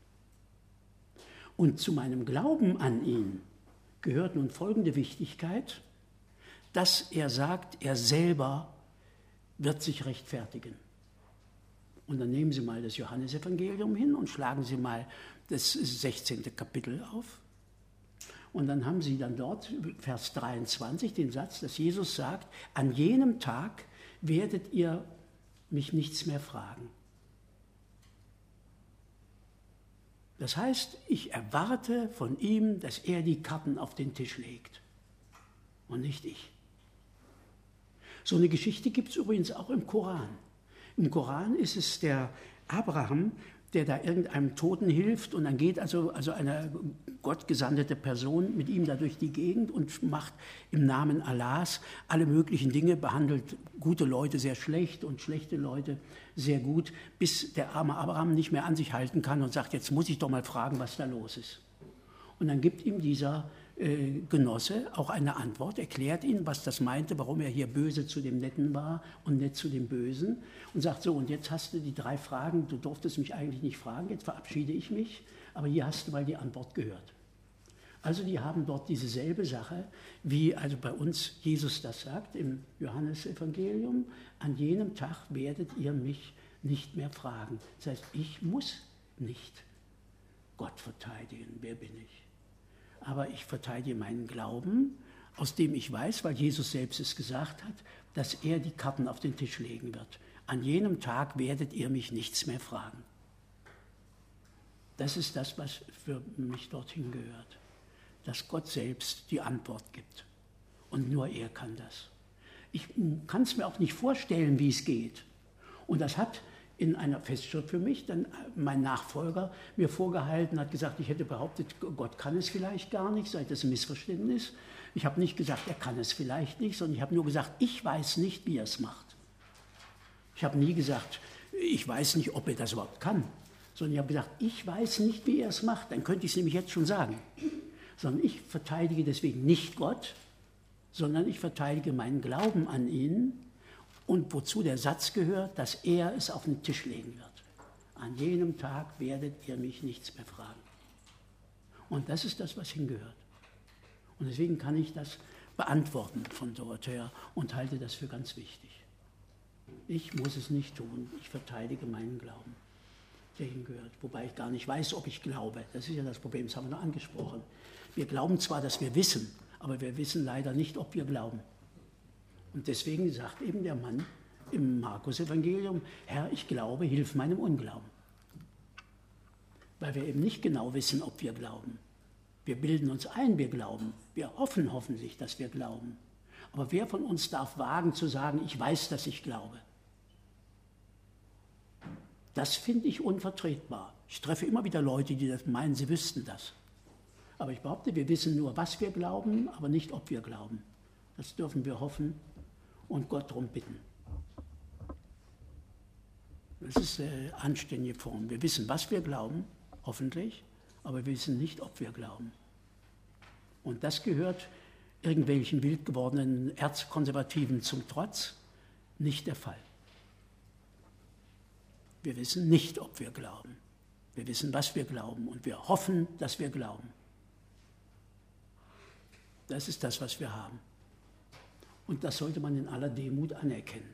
Und zu meinem Glauben an ihn gehört nun folgende Wichtigkeit, dass er sagt, er selber wird sich rechtfertigen. Und dann nehmen Sie mal das Johannesevangelium hin und schlagen Sie mal das 16. Kapitel auf. Und dann haben Sie dann dort, Vers 23, den Satz, dass Jesus sagt, an jenem Tag werdet ihr mich nichts mehr fragen. Das heißt, ich erwarte von ihm, dass er die Karten auf den Tisch legt und nicht ich. So eine Geschichte gibt es übrigens auch im Koran. Im Koran ist es der Abraham, der da irgendeinem Toten hilft und dann geht also eine gottgesandte Person mit ihm da durch die Gegend und macht im Namen Allahs alle möglichen Dinge, behandelt gute Leute sehr schlecht und schlechte Leute sehr gut, bis der arme Abraham nicht mehr an sich halten kann und sagt, jetzt muss ich doch mal fragen, was da los ist. Und dann gibt ihm dieser Genosse auch eine Antwort, erklärt ihn, was das meinte, warum er hier böse zu dem Netten war und nett zu dem Bösen und sagt so, und jetzt hast du die 3 Fragen, du durftest mich eigentlich nicht fragen, jetzt verabschiede ich mich, aber hier hast du mal die Antwort gehört. Also die haben dort diese selbe Sache, wie also bei uns Jesus das sagt im Johannesevangelium, an jenem Tag werdet ihr mich nicht mehr fragen. Das heißt, ich muss nicht Gott verteidigen, wer bin ich? Aber ich verteidige meinen Glauben, aus dem ich weiß, weil Jesus selbst es gesagt hat, dass er die Karten auf den Tisch legen wird. An jenem Tag werdet ihr mich nichts mehr fragen. Das ist das, was für mich dorthin gehört. Dass Gott selbst die Antwort gibt. Und nur er kann das. Ich kann es mir auch nicht vorstellen, wie es geht. Und das hat in einer Festschrift für mich dann mein Nachfolger mir vorgehalten, hat gesagt, ich hätte behauptet, Gott kann es vielleicht gar nicht, sei das ein Missverständnis. Ich habe nicht gesagt, er kann es vielleicht nicht, sondern ich habe nur gesagt, ich weiß nicht, wie er es macht. Ich habe nie gesagt, ich weiß nicht, ob er das überhaupt kann, sondern ich habe gesagt, ich weiß nicht, wie er es macht, dann könnte ich es nämlich jetzt schon sagen. Sondern ich verteidige deswegen nicht Gott, sondern ich verteidige meinen Glauben an ihn, und wozu der Satz gehört, dass er es auf den Tisch legen wird. An jenem Tag werdet ihr mich nichts mehr fragen. Und das ist das, was hingehört. Und deswegen kann ich das beantworten von dort her und halte das für ganz wichtig. Ich muss es nicht tun, ich verteidige meinen Glauben, der hingehört. Wobei ich gar nicht weiß, ob ich glaube. Das ist ja das Problem, das haben wir noch angesprochen. Wir glauben zwar, dass wir wissen, aber wir wissen leider nicht, ob wir glauben. Und deswegen sagt eben der Mann im Markus-Evangelium, Herr, ich glaube, hilf meinem Unglauben. Weil wir eben nicht genau wissen, ob wir glauben. Wir bilden uns ein, wir glauben. Wir hoffen hoffentlich, dass wir glauben. Aber wer von uns darf wagen zu sagen, ich weiß, dass ich glaube? Das finde ich unvertretbar. Ich treffe immer wieder Leute, die das meinen, sie wüssten das. Aber ich behaupte, wir wissen nur, was wir glauben, aber nicht, ob wir glauben. Das dürfen wir hoffen und Gott darum bitten. Das ist eine anständige Form. Wir wissen, was wir glauben, hoffentlich, aber wir wissen nicht, ob wir glauben. Und das gehört irgendwelchen wild gewordenen Erzkonservativen zum Trotz nicht der Fall. Wir wissen nicht, ob wir glauben. Wir wissen, was wir glauben und wir hoffen, dass wir glauben. Das ist das, was wir haben. Und das sollte man in aller Demut anerkennen.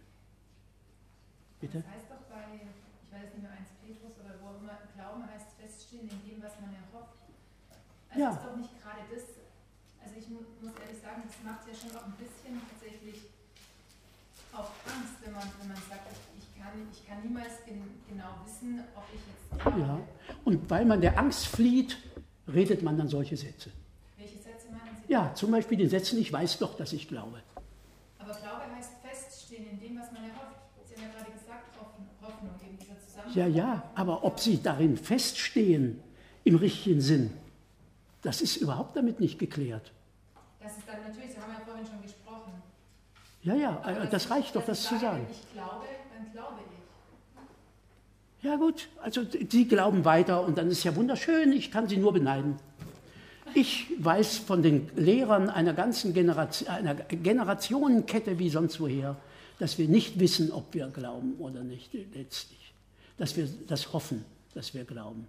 Bitte? Das heißt doch bei, ich weiß nicht mehr, 1 Petrus oder wo auch immer, Glauben heißt feststehen in dem, was man erhofft. Also Ja. ist doch nicht gerade das, also ich muss ehrlich sagen, das macht ja schon auch ein bisschen tatsächlich auch Angst, wenn man sagt, ich kann niemals genau wissen, ob ich jetzt glaube. Ja. Und weil man der Angst flieht, redet man dann solche Sätze. Welche Sätze meinen Sie? Ja, zum Beispiel den Sätzen, ich weiß doch, dass ich glaube. Aber Glaube heißt feststehen in dem, was man erhofft. Sie haben ja gerade gesagt, Hoffnung, eben dieser Zusammenhang. Ja, ja, aber ob sie darin feststehen, im richtigen Sinn, das ist überhaupt damit nicht geklärt. Das ist dann natürlich, Sie haben ja vorhin schon gesprochen. Ja, ja, das reicht doch, das zu sagen. Wenn ich glaube, dann glaube ich. Ja gut, also Sie glauben weiter und dann ist ja wunderschön, ich kann Sie nur beneiden. Ich weiß von den Lehrern einer ganzen einer Generationenkette wie sonst woher, dass wir nicht wissen, ob wir glauben oder nicht letztlich. Dass wir das hoffen, dass wir glauben.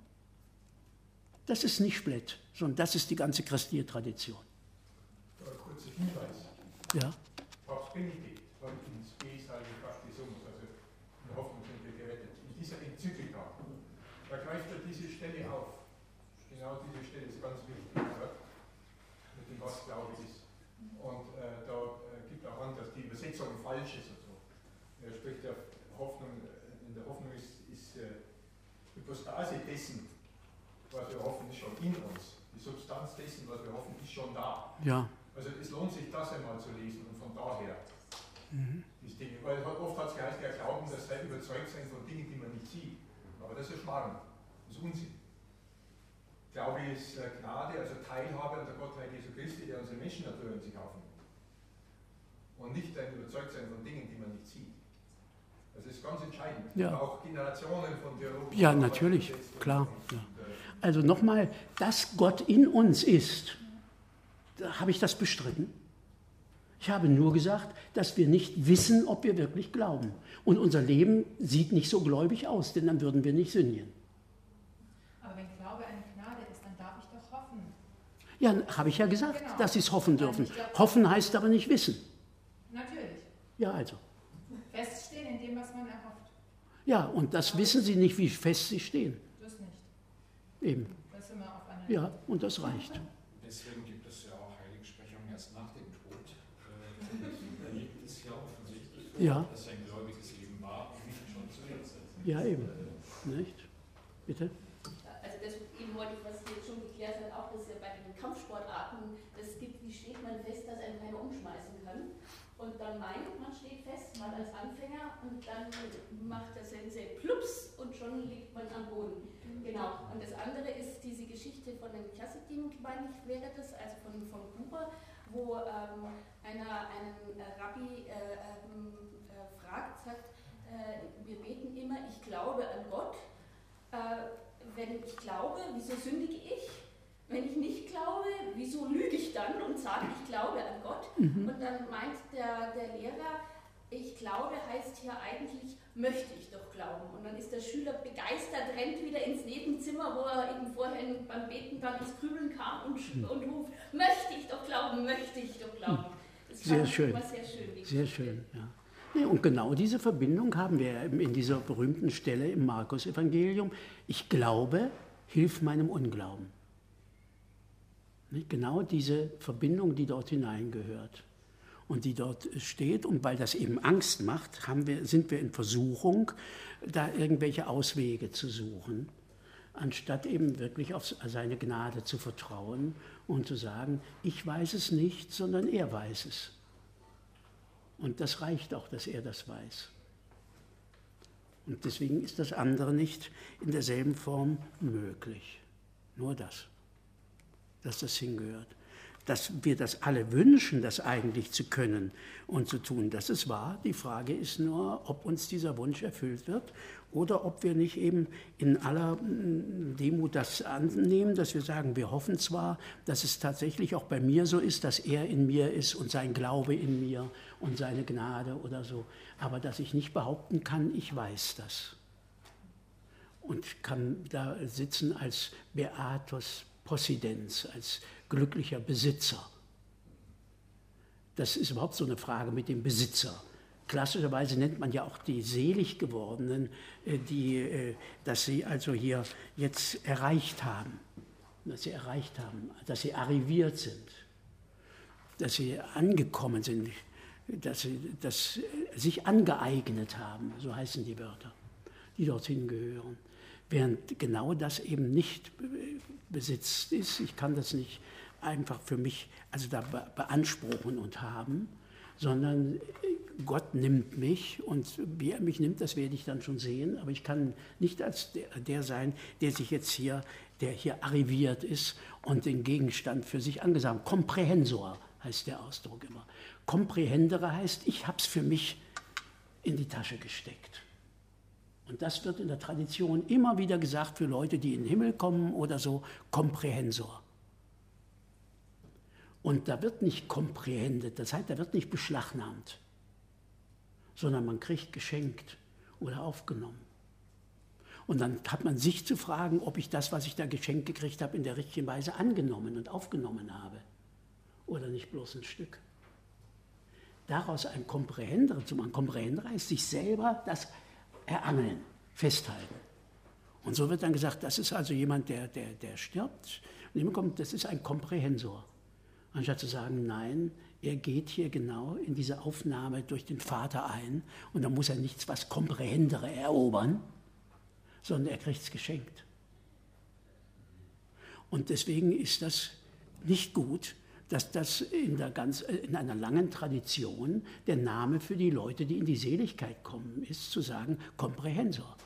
Das ist nicht Splett, sondern das ist die ganze christliche Tradition. Kurzer Hinweis. Ja. Papst Benedikt hat ins Spes Baptismus, also in der Hoffnung sind wir gerettet, in dieser Enzyklika, da greift er diese Stelle auf. Genau diese Stelle ist ganz wichtig, ja, mit dem was Glaube ist. Und da gibt er auch an, dass die Übersetzung falsch ist. Also. Er spricht ja Hoffnung, in der Hoffnung ist Hypostase dessen, was wir hoffen, ist schon in uns. Die Substanz dessen, was wir hoffen, ist schon da. Ja. Also es lohnt sich, das einmal zu lesen und von daher das Ding. Weil oft hat es geheißen, ja glauben, das sei überzeugt sein von Dingen, die man nicht sieht. Aber das ist Schmarrn, das ist Unsinn. Glaube ist Gnade, also Teilhabe an der Gottheit Jesu Christi, der unsere Menschennatur in sich aufnimmt. Und nicht ein Überzeugtsein von Dingen, die man nicht sieht. Das ist ganz entscheidend. Ja. Und auch Generationen von Theologen. Ja, natürlich, klar. Ja. Also nochmal, dass Gott in uns ist, da habe ich das bestritten. Ich habe nur gesagt, dass wir nicht wissen, ob wir wirklich glauben. Und unser Leben sieht nicht so gläubig aus, denn dann würden wir nicht sündigen. Aber wenn Glaube eine Gnade ist, dann darf ich doch hoffen. Ja, habe ich ja gesagt, Genau. dass Sie es hoffen dürfen. Hoffen heißt aber nicht wissen. Natürlich. Ja, also. Feststehen in dem, was man erhofft. Ja, und das wissen Sie nicht, wie fest Sie stehen. Das nicht. Eben. Das sind wir auf einer. Ja, und das reicht. Deswegen gibt es ja auch Heiligsprechungen erst nach dem Tod. Da liegt es ja offensichtlich vor, Ja. dass ein gläubiges Leben war und nicht schon zu jetzt. Ja, eben. Nicht? Bitte? Also das eben wollte ich, was Sie jetzt schon geklärt hat, auch, dass ja bei den Kampfsportarten das gibt, wie steht man fest, dass einen keiner umschmeißen kann. Und dann meint man steht fest, mal als Anfänger, und dann macht der Sensei plups und schon liegt man am Boden. Genau. Und das andere ist diese Geschichte von den Chassidim, meine ich, wäre das, also von Buber, wo einer einen Rabbi fragt, sagt, wir beten immer, ich glaube an Gott. Wenn ich glaube, wieso sündige ich? Wenn ich nicht glaube, wieso lüge ich dann und sage, ich glaube an Gott? Und dann meint der Lehrer, ich glaube heißt hier eigentlich, möchte ich doch glauben. Und dann ist der Schüler begeistert, rennt wieder ins Nebenzimmer, wo er eben vorher beim Beten dann ins Grübeln kam und ruft, möchte ich doch glauben, möchte ich doch glauben. Das Sehr schön. Sehr schön. Sehr schön, ja. Ja, und genau diese Verbindung haben wir in dieser berühmten Stelle im Markus-Evangelium. Ich glaube, hilf meinem Unglauben. Genau diese Verbindung, die dort hineingehört und die dort steht. Und weil das eben Angst macht, sind wir in Versuchung, da irgendwelche Auswege zu suchen, anstatt eben wirklich auf seine Gnade zu vertrauen und zu sagen, ich weiß es nicht, sondern er weiß es. Und das reicht auch, dass er das weiß. Und deswegen ist das andere nicht in derselben Form möglich. Nur das. dass das hingehört. Dass wir das alle wünschen, das eigentlich zu können und zu tun, das ist wahr. Die Frage ist nur, ob uns dieser Wunsch erfüllt wird oder ob wir nicht eben in aller Demut das annehmen, dass wir sagen, wir hoffen zwar, dass es tatsächlich auch bei mir so ist, dass er in mir ist und sein Glaube in mir und seine Gnade oder so, aber dass ich nicht behaupten kann, ich weiß das. Und kann da sitzen als Beatus Possidens, als glücklicher Besitzer. Das ist überhaupt so eine Frage mit dem Besitzer. Klassischerweise nennt man ja auch die selig gewordenen, dass sie also hier jetzt erreicht haben, dass sie arriviert sind, dass sie angekommen sind, dass sie das sich angeeignet haben, so heißen die Wörter, die dorthin gehören. Während genau das eben nicht besitzt ist. Ich kann das nicht einfach für mich da beanspruchen und haben, sondern Gott nimmt mich und wie er mich nimmt, das werde ich dann schon sehen, aber ich kann nicht als der sein, der hier arriviert ist und den Gegenstand für sich angesagt. Komprehensor heißt der Ausdruck immer. Komprehendere heißt, ich habe es für mich in die Tasche gesteckt. Und das wird in der Tradition immer wieder gesagt für Leute, die in den Himmel kommen oder so, Komprehensor. Und da wird nicht komprehendet, das heißt, da wird nicht beschlagnahmt, sondern man kriegt geschenkt oder aufgenommen. Und dann hat man sich zu fragen, ob ich das, was ich da geschenkt gekriegt habe, in der richtigen Weise angenommen und aufgenommen habe oder nicht bloß ein Stück. Daraus ein Komprehendere zu machen. Komprehendere heißt sich selber das erangeln, festhalten. Und so wird dann gesagt, das ist also jemand, der stirbt. Und jemand kommt, das ist ein Komprehensor. Anstatt zu sagen, nein, er geht hier genau in diese Aufnahme durch den Vater ein und dann muss er nichts, was Komprehendere erobern, sondern er kriegt es geschenkt. Und deswegen ist das nicht gut, dass das in einer langen Tradition der Name für die Leute, die in die Seligkeit kommen, ist, zu sagen, Komprehensor.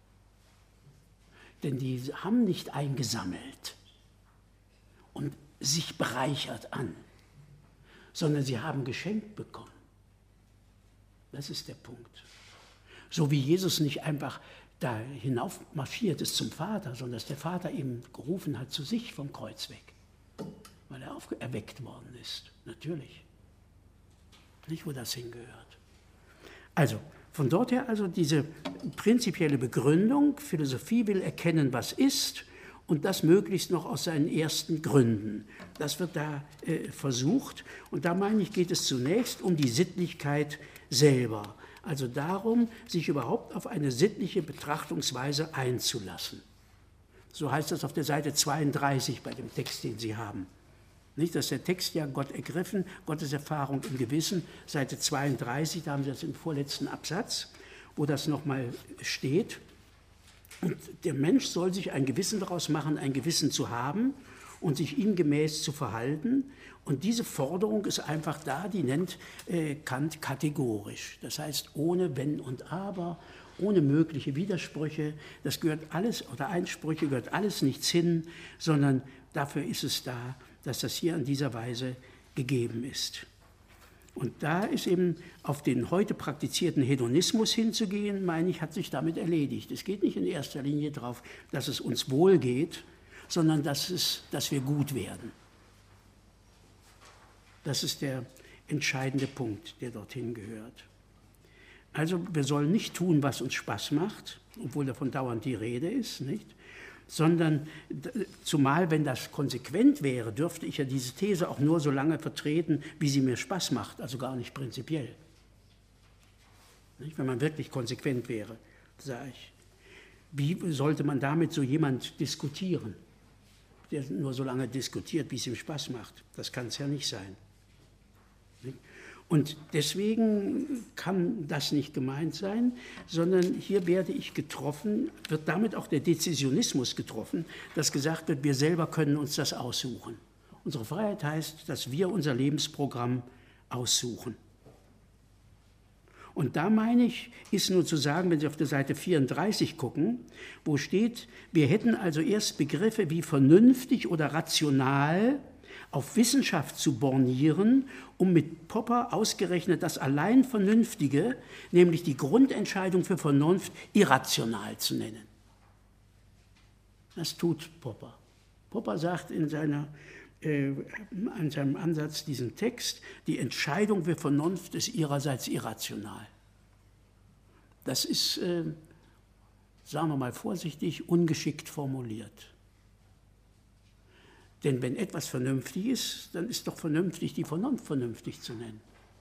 Denn die haben nicht eingesammelt und sich bereichert an, sondern sie haben geschenkt bekommen. Das ist der Punkt. So wie Jesus nicht einfach da hinauf marschiert ist zum Vater, sondern dass der Vater ihn gerufen hat zu sich vom Kreuz weg. Weil er erweckt worden ist, natürlich. Nicht, wo das hingehört. Also, von dort her also diese prinzipielle Begründung, Philosophie will erkennen, was ist, und das möglichst noch aus seinen ersten Gründen. Das wird da versucht, und da meine ich, geht es zunächst um die Sittlichkeit selber. Also darum, sich überhaupt auf eine sittliche Betrachtungsweise einzulassen. So heißt das auf der Seite 32 bei dem Text, den Sie haben. Nicht, dass der Text ja Gott ergriffen, Gottes Erfahrung im Gewissen, Seite 32, da haben Sie das im vorletzten Absatz, wo das nochmal steht. Und der Mensch soll sich ein Gewissen daraus machen, ein Gewissen zu haben und sich ihm gemäß zu verhalten. Und diese Forderung ist einfach da, die nennt Kant kategorisch. Das heißt, ohne Wenn und Aber, ohne mögliche Widersprüche, das gehört alles, oder Einsprüche gehört alles nichts hin, sondern dafür ist es da, dass das hier in dieser Weise gegeben ist. Und da ist eben auf den heute praktizierten Hedonismus hinzugehen, meine ich, hat sich damit erledigt. Es geht nicht in erster Linie darauf, dass es uns wohl geht, sondern dass wir gut werden. Das ist der entscheidende Punkt, der dorthin gehört. Also wir sollen nicht tun, was uns Spaß macht, obwohl davon dauernd die Rede ist, nicht? Sondern zumal, wenn das konsequent wäre, dürfte ich ja diese These auch nur so lange vertreten, wie sie mir Spaß macht, also gar nicht prinzipiell. Nicht? Wenn man wirklich konsequent wäre, sage ich. Wie sollte man damit so jemand diskutieren, der nur so lange diskutiert, wie es ihm Spaß macht? Das kann es ja nicht sein. Nicht? Und deswegen kann das nicht gemeint sein, sondern hier werde ich getroffen, wird damit auch der Dezisionismus getroffen, dass gesagt wird, wir selber können uns das aussuchen. Unsere Freiheit heißt, dass wir unser Lebensprogramm aussuchen. Und da meine ich, ist nur zu sagen, wenn Sie auf der Seite 34 gucken, wo steht, wir hätten also erst Begriffe wie vernünftig oder rational auf Wissenschaft zu bornieren, um mit Popper ausgerechnet das allein Vernünftige, nämlich die Grundentscheidung für Vernunft, irrational zu nennen. Das tut Popper. Popper sagt in seinem Ansatz diesen Text, die Entscheidung für Vernunft ist ihrerseits irrational. Das ist, sagen wir mal vorsichtig, ungeschickt formuliert. Denn wenn etwas vernünftig ist, dann ist doch vernünftig, die Vernunft vernünftig zu nennen.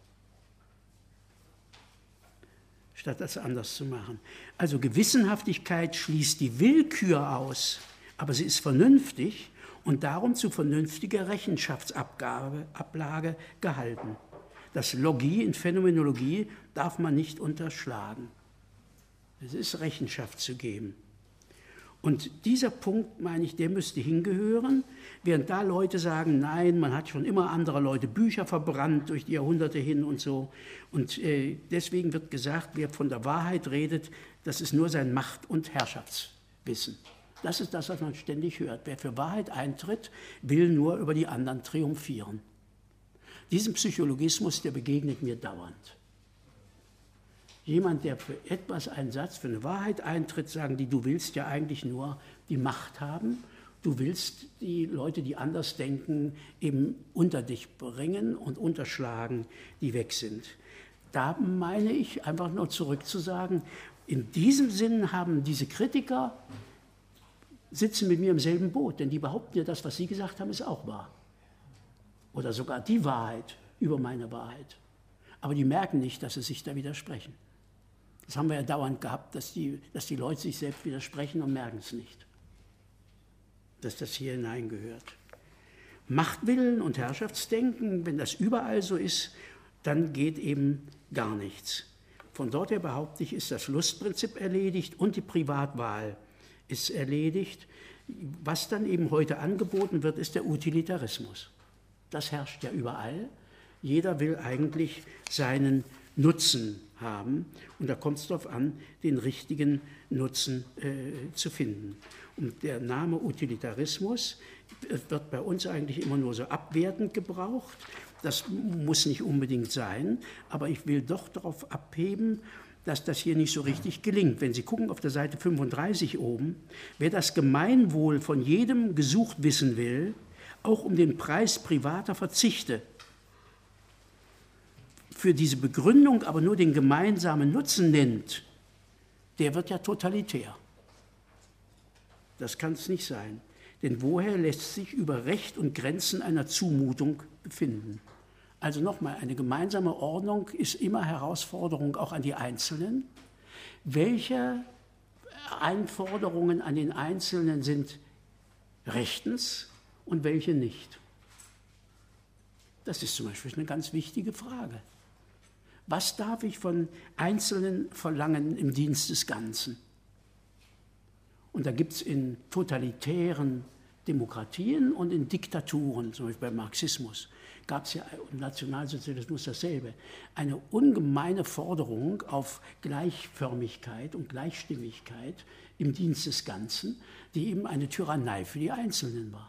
Statt das anders zu machen. Also Gewissenhaftigkeit schließt die Willkür aus, aber sie ist vernünftig und darum zu vernünftiger Rechenschaftsablage gehalten. Das Logie in Phänomenologie darf man nicht unterschlagen. Es ist Rechenschaft zu geben. Und dieser Punkt, meine ich, der müsste hingehören, während da Leute sagen, nein, man hat schon immer andere Leute Bücher verbrannt durch die Jahrhunderte hin und so. Und deswegen wird gesagt, wer von der Wahrheit redet, das ist nur sein Macht- und Herrschaftswissen. Das ist das, was man ständig hört. Wer für Wahrheit eintritt, will nur über die anderen triumphieren. Diesem Psychologismus, der begegnet mir dauernd. Jemand, der für etwas einen Satz, für eine Wahrheit eintritt, sagen die, du willst ja eigentlich nur die Macht haben, du willst die Leute, die anders denken, eben unter dich bringen und unterschlagen, die weg sind. Da meine ich, einfach nur zurückzusagen, in diesem Sinn haben diese Kritiker, sitzen mit mir im selben Boot, denn die behaupten ja, das, was sie gesagt haben, ist auch wahr. Oder sogar die Wahrheit über meine Wahrheit. Aber die merken nicht, dass sie sich da widersprechen. Das haben wir ja dauernd gehabt, dass die Leute sich selbst widersprechen und merken es nicht, dass das hier hineingehört. Machtwillen und Herrschaftsdenken, wenn das überall so ist, dann geht eben gar nichts. Von dort her behaupte ich, ist das Lustprinzip erledigt und die Privatwahl ist erledigt. Was dann eben heute angeboten wird, ist der Utilitarismus. Das herrscht ja überall. Jeder will eigentlich seinen Nutzen haben und da kommt es darauf an, den richtigen Nutzen zu finden. Und der Name Utilitarismus wird bei uns eigentlich immer nur so abwertend gebraucht. Das muss nicht unbedingt sein, aber ich will doch darauf abheben, dass das hier nicht so richtig gelingt. Wenn Sie gucken auf der Seite 35 oben, wer das Gemeinwohl von jedem gesucht wissen will, auch um den Preis privater Verzichte, für diese Begründung aber nur den gemeinsamen Nutzen nennt, der wird ja totalitär. Das kann es nicht sein. Denn woher lässt sich über Recht und Grenzen einer Zumutung befinden? Also nochmal, eine gemeinsame Ordnung ist immer Herausforderung auch an die Einzelnen. Welche Einforderungen an den Einzelnen sind rechtens und welche nicht? Das ist zum Beispiel eine ganz wichtige Frage. Was darf ich von Einzelnen verlangen im Dienst des Ganzen? Und da gibt es in totalitären Demokratien und in Diktaturen, zum Beispiel beim Marxismus, gab es ja im Nationalsozialismus dasselbe, eine ungemeine Forderung auf Gleichförmigkeit und Gleichstimmigkeit im Dienst des Ganzen, die eben eine Tyrannei für die Einzelnen war.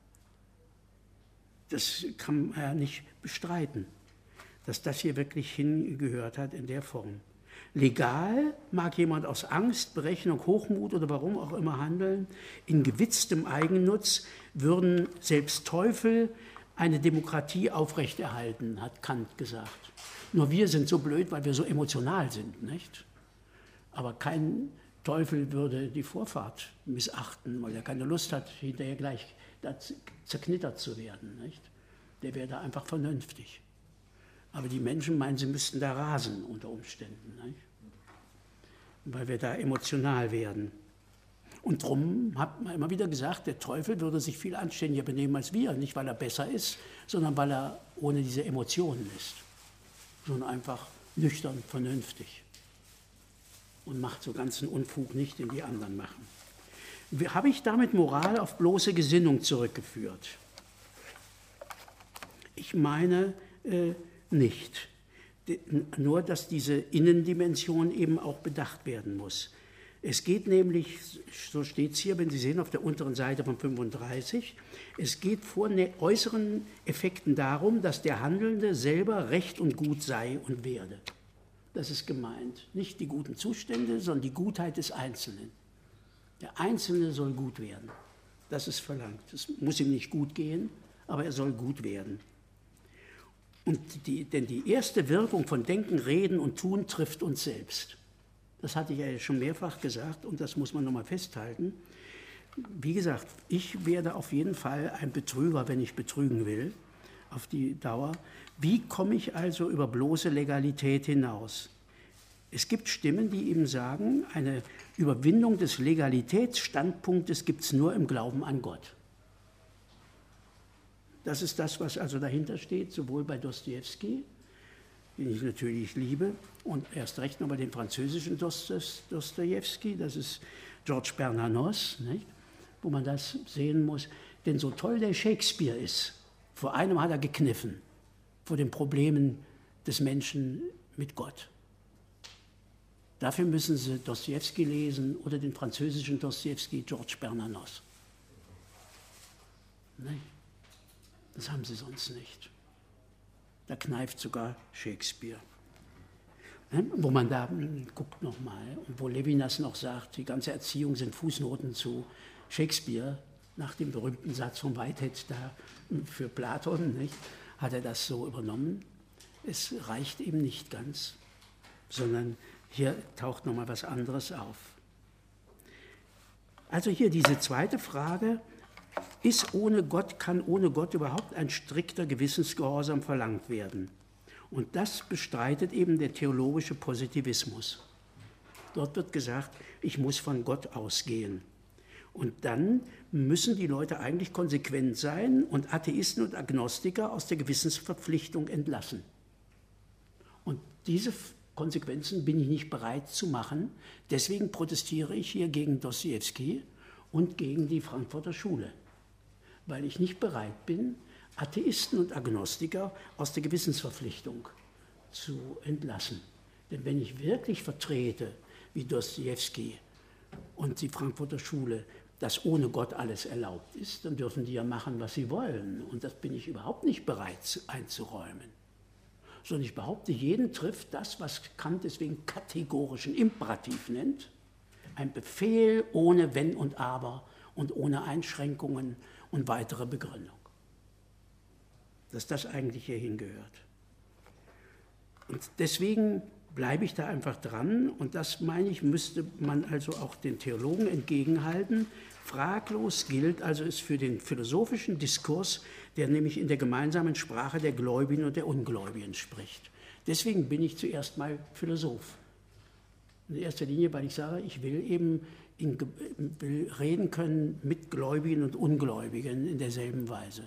Das kann man ja nicht bestreiten, dass das hier wirklich hingehört hat in der Form. Legal mag jemand aus Angst, Berechnung, Hochmut oder warum auch immer handeln. In gewitztem Eigennutz würden selbst Teufel eine Demokratie aufrechterhalten, hat Kant gesagt. Nur wir sind so blöd, weil wir so emotional sind, nicht? Aber kein Teufel würde die Vorfahrt missachten, weil er keine Lust hat, hinterher gleich zerknittert zu werden, nicht? Der wäre da einfach vernünftig. Aber die Menschen meinen, sie müssten da rasen unter Umständen, nicht? Weil wir da emotional werden. Und darum hat man immer wieder gesagt, der Teufel würde sich viel anständiger benehmen als wir. Nicht, weil er besser ist, sondern weil er ohne diese Emotionen ist. Sondern einfach nüchtern, vernünftig. Und macht so ganzen Unfug nicht, den die anderen machen. Habe ich damit Moral auf bloße Gesinnung zurückgeführt? Ich meine nicht. Nur, dass diese Innendimension eben auch bedacht werden muss. Es geht nämlich, so steht es hier, wenn Sie sehen, auf der unteren Seite von 35, es geht vor äußeren Effekten darum, dass der Handelnde selber recht und gut sei und werde. Das ist gemeint. Nicht die guten Zustände, sondern die Gutheit des Einzelnen. Der Einzelne soll gut werden. Das ist verlangt. Es muss ihm nicht gut gehen, aber er soll gut werden. Denn die erste Wirkung von Denken, Reden und Tun trifft uns selbst. Das hatte ich ja schon mehrfach gesagt und das muss man nochmal festhalten. Wie gesagt, ich werde auf jeden Fall ein Betrüger, wenn ich betrügen will, auf die Dauer. Wie komme ich also über bloße Legalität hinaus? Es gibt Stimmen, die eben sagen, eine Überwindung des Legalitätsstandpunktes gibt es nur im Glauben an Gott. Das ist das, was also dahinter steht, sowohl bei Dostojewski, den ich natürlich liebe, und erst recht noch bei dem französischen Dostojewski, das ist Georges Bernanos, nicht? Wo man das sehen muss. Denn so toll der Shakespeare ist, vor einem hat er gekniffen, vor den Problemen des Menschen mit Gott. Dafür müssen Sie Dostojewski lesen oder den französischen Dostojewski, Georges Bernanos. Nicht? Das haben Sie sonst nicht. Da kneift sogar Shakespeare. Wo man da guckt nochmal, und wo Levinas noch sagt, die ganze Erziehung sind Fußnoten zu Shakespeare, nach dem berühmten Satz von Whitehead da für Platon, nicht, hat er das so übernommen. Es reicht eben nicht ganz, sondern hier taucht nochmal was anderes auf. Also hier diese zweite Frage, kann ohne Gott überhaupt ein strikter Gewissensgehorsam verlangt werden? Und das bestreitet eben der theologische Positivismus. Dort wird gesagt, ich muss von Gott ausgehen. Und dann müssen die Leute eigentlich konsequent sein und Atheisten und Agnostiker aus der Gewissensverpflichtung entlassen. Und diese Konsequenzen bin ich nicht bereit zu machen. Deswegen protestiere ich hier gegen Dostojewski und gegen die Frankfurter Schule. Weil ich nicht bereit bin, Atheisten und Agnostiker aus der Gewissensverpflichtung zu entlassen. Denn wenn ich wirklich vertrete, wie Dostojewski und die Frankfurter Schule, dass ohne Gott alles erlaubt ist, dann dürfen die ja machen, was sie wollen. Und das bin ich überhaupt nicht bereit einzuräumen. Sondern ich behaupte, jeden trifft das, was Kant deswegen kategorischen Imperativ nennt, ein Befehl ohne Wenn und Aber und ohne Einschränkungen und weitere Begründung. Dass das eigentlich hier hingehört. Und deswegen bleibe ich da einfach dran und das, meine ich, müsste man also auch den Theologen entgegenhalten. Fraglos gilt also es für den philosophischen Diskurs, der nämlich in der gemeinsamen Sprache der Gläubigen und der Ungläubigen spricht. Deswegen bin ich zuerst mal Philosoph. In erster Linie, weil ich sage, ich will eben will reden können mit Gläubigen und Ungläubigen in derselben Weise.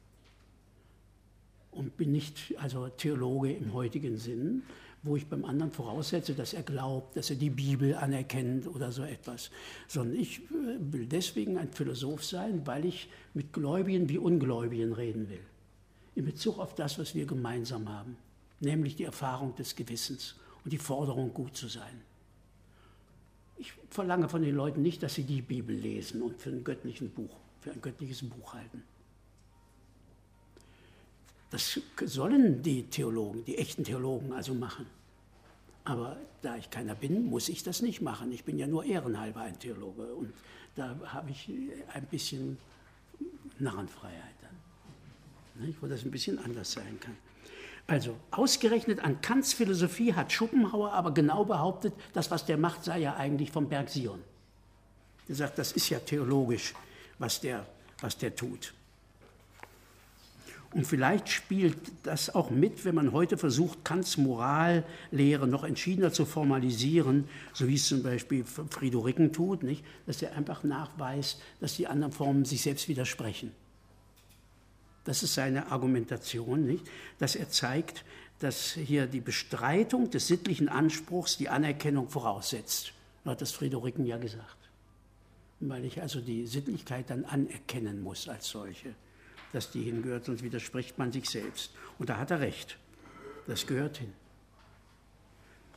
Und bin nicht also Theologe im heutigen Sinn, wo ich beim anderen voraussetze, dass er glaubt, dass er die Bibel anerkennt oder so etwas. Sondern ich will deswegen ein Philosoph sein, weil ich mit Gläubigen wie Ungläubigen reden will. In Bezug auf das, was wir gemeinsam haben, nämlich die Erfahrung des Gewissens und die Forderung, gut zu sein. Ich verlange von den Leuten nicht, dass sie die Bibel lesen und für ein göttliches Buch halten. Das sollen die Theologen, die echten Theologen also machen. Aber da ich keiner bin, muss ich das nicht machen. Ich bin ja nur ehrenhalber ein Theologe und da habe ich ein bisschen Narrenfreiheit dann, wo das ein bisschen anders sein kann. Also, ausgerechnet an Kants Philosophie hat Schopenhauer aber genau behauptet, das, was der macht, sei ja eigentlich vom Berg Sion. Er sagt, das ist ja theologisch, was der tut. Und vielleicht spielt das auch mit, wenn man heute versucht, Kants Morallehre noch entschiedener zu formalisieren, so wie es zum Beispiel Fridolin tut, nicht? Dass er einfach nachweist, dass die anderen Formen sich selbst widersprechen. Das ist seine Argumentation, nicht? Dass er zeigt, dass hier die Bestreitung des sittlichen Anspruchs die Anerkennung voraussetzt. So hat das Fridolin ja gesagt. Weil ich also die Sittlichkeit dann anerkennen muss als solche, dass die hingehört, sonst widerspricht man sich selbst. Und da hat er recht. Das gehört hin.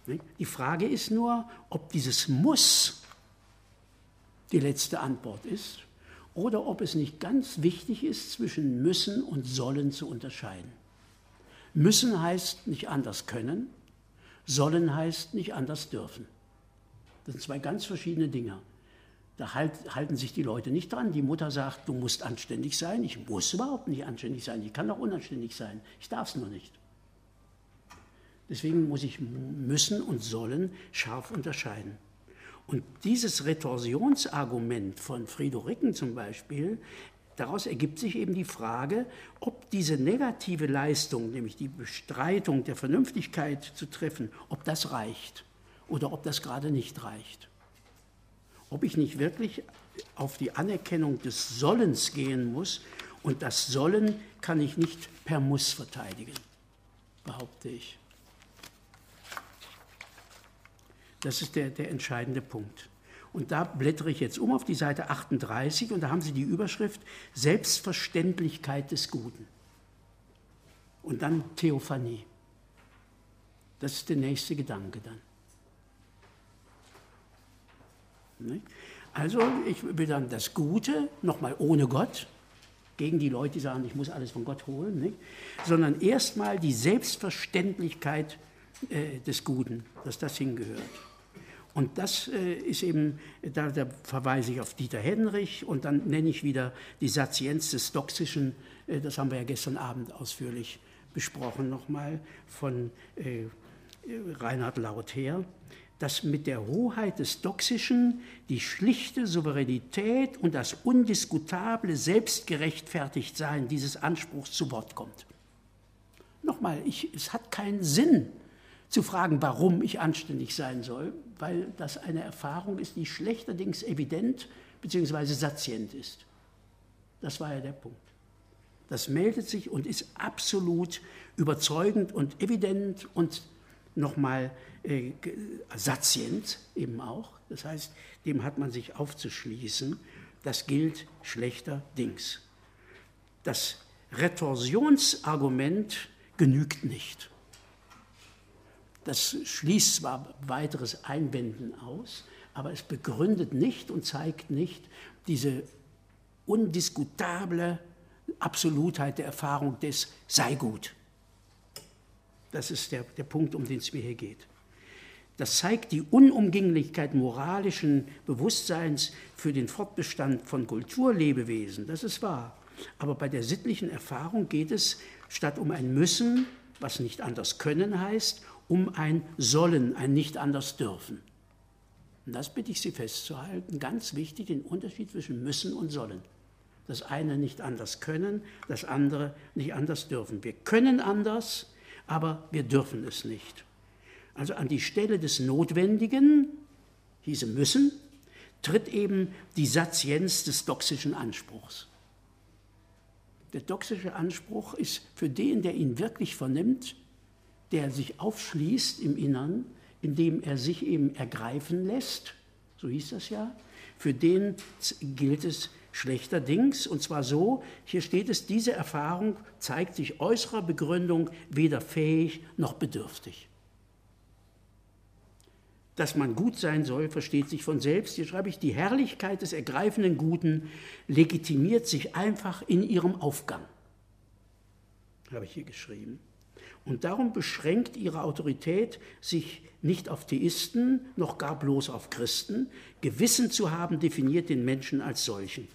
Die Frage ist nur, ob dieses Muss die letzte Antwort ist oder ob es nicht ganz wichtig ist, zwischen müssen und sollen zu unterscheiden. Müssen heißt nicht anders können, sollen heißt nicht anders dürfen. Das sind zwei ganz verschiedene Dinge. Da halten sich die Leute nicht dran. Die Mutter sagt, du musst anständig sein. Ich muss überhaupt nicht anständig sein. Ich kann auch unanständig sein. Ich darf es nur nicht. Deswegen muss ich müssen und sollen scharf unterscheiden. Und dieses Retorsionsargument von Friederiken zum Beispiel, daraus ergibt sich eben die Frage, ob diese negative Leistung, nämlich die Bestreitung der Vernünftigkeit zu treffen, ob das reicht oder ob das gerade nicht reicht. Ob ich nicht wirklich auf die Anerkennung des Sollens gehen muss, und das Sollen kann ich nicht per Muss verteidigen, behaupte ich. Das ist der entscheidende Punkt. Und da blättere ich jetzt um auf die Seite 38 und da haben Sie die Überschrift Selbstverständlichkeit des Guten. Und dann Theophanie. Das ist der nächste Gedanke dann. Also ich will dann das Gute, nochmal ohne Gott, gegen die Leute, die sagen, ich muss alles von Gott holen, nicht? Sondern erstmal die Selbstverständlichkeit des Guten, dass das hingehört. Und das ist eben, da verweise ich auf Dieter Henrich und dann nenne ich wieder die Satienz des Doxischen, das haben wir ja gestern Abend ausführlich besprochen nochmal, von Reinhard Lauther, dass mit der Hoheit des Doxischen die schlichte Souveränität und das undiskutable Selbstgerechtfertigtsein dieses Anspruchs zu Wort kommt. Nochmal, es hat keinen Sinn zu fragen, warum ich anständig sein soll, weil das eine Erfahrung ist, die schlechterdings evident bzw. satient ist. Das war ja der Punkt. Das meldet sich und ist absolut überzeugend und evident und nochmal satient eben auch. Das heißt, dem hat man sich aufzuschließen. Das gilt schlechterdings. Das Retorsionsargument genügt nicht. Das schließt zwar weiteres Einwenden aus, aber es begründet nicht und zeigt nicht diese undiskutable Absolutheit der Erfahrung des sei gut. Das ist der Punkt, um den es mir hier geht. Das zeigt die Unumgänglichkeit moralischen Bewusstseins für den Fortbestand von Kulturlebewesen, das ist wahr. Aber bei der sittlichen Erfahrung geht es statt um ein Müssen, was nicht anders können heißt, um ein Sollen, ein nicht anders dürfen. Und das bitte ich Sie festzuhalten, ganz wichtig, den Unterschied zwischen Müssen und Sollen. Das eine nicht anders können, das andere nicht anders dürfen. Wir können anders, aber wir dürfen es nicht. Also an die Stelle des Notwendigen, hieße müssen, tritt eben die Satienz des doxischen Anspruchs. Der doxische Anspruch ist für den, der ihn wirklich vernimmt, der sich aufschließt im Innern, indem er sich eben ergreifen lässt, so hieß das ja, für den gilt es schlechterdings, und zwar so, hier steht es, diese Erfahrung zeigt sich äußerer Begründung weder fähig noch bedürftig. Dass man gut sein soll, versteht sich von selbst. Hier schreibe ich, die Herrlichkeit des ergreifenden Guten legitimiert sich einfach in ihrem Aufgang. Habe ich hier geschrieben. Und darum beschränkt ihre Autorität sich nicht auf Theisten, noch gar bloß auf Christen. Gewissen zu haben, definiert den Menschen als solchen.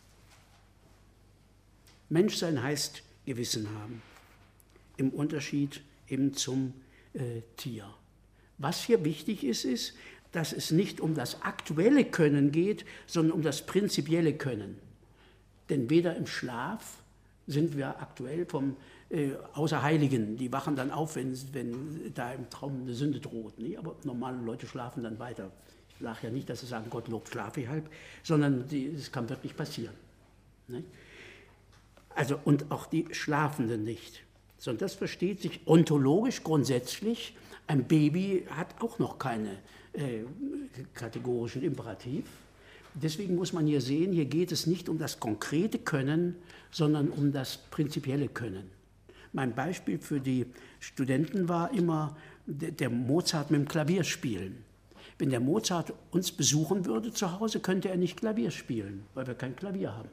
Menschsein heißt Gewissen haben, im Unterschied eben zum Tier. Was hier wichtig ist, ist, dass es nicht um das aktuelle Können geht, sondern um das prinzipielle Können. Denn weder im Schlaf sind wir aktuell außer Heiligen, die wachen dann auf, wenn da im Traum eine Sünde droht. Nie? Aber normale Leute schlafen dann weiter. Ich sage ja nicht, dass sie sagen, Gottlob, schlafe ich halb, sondern es kann wirklich passieren. Ne? Also, und auch die Schlafenden nicht. Sondern das versteht sich ontologisch grundsätzlich. Ein Baby hat auch noch keine kategorischen Imperativ. Deswegen muss man hier sehen, hier geht es nicht um das konkrete Können, sondern um das prinzipielle Können. Mein Beispiel für die Studenten war immer der Mozart mit dem Klavier spielen. Wenn der Mozart uns besuchen würde zu Hause, könnte er nicht Klavier spielen, weil wir kein Klavier haben.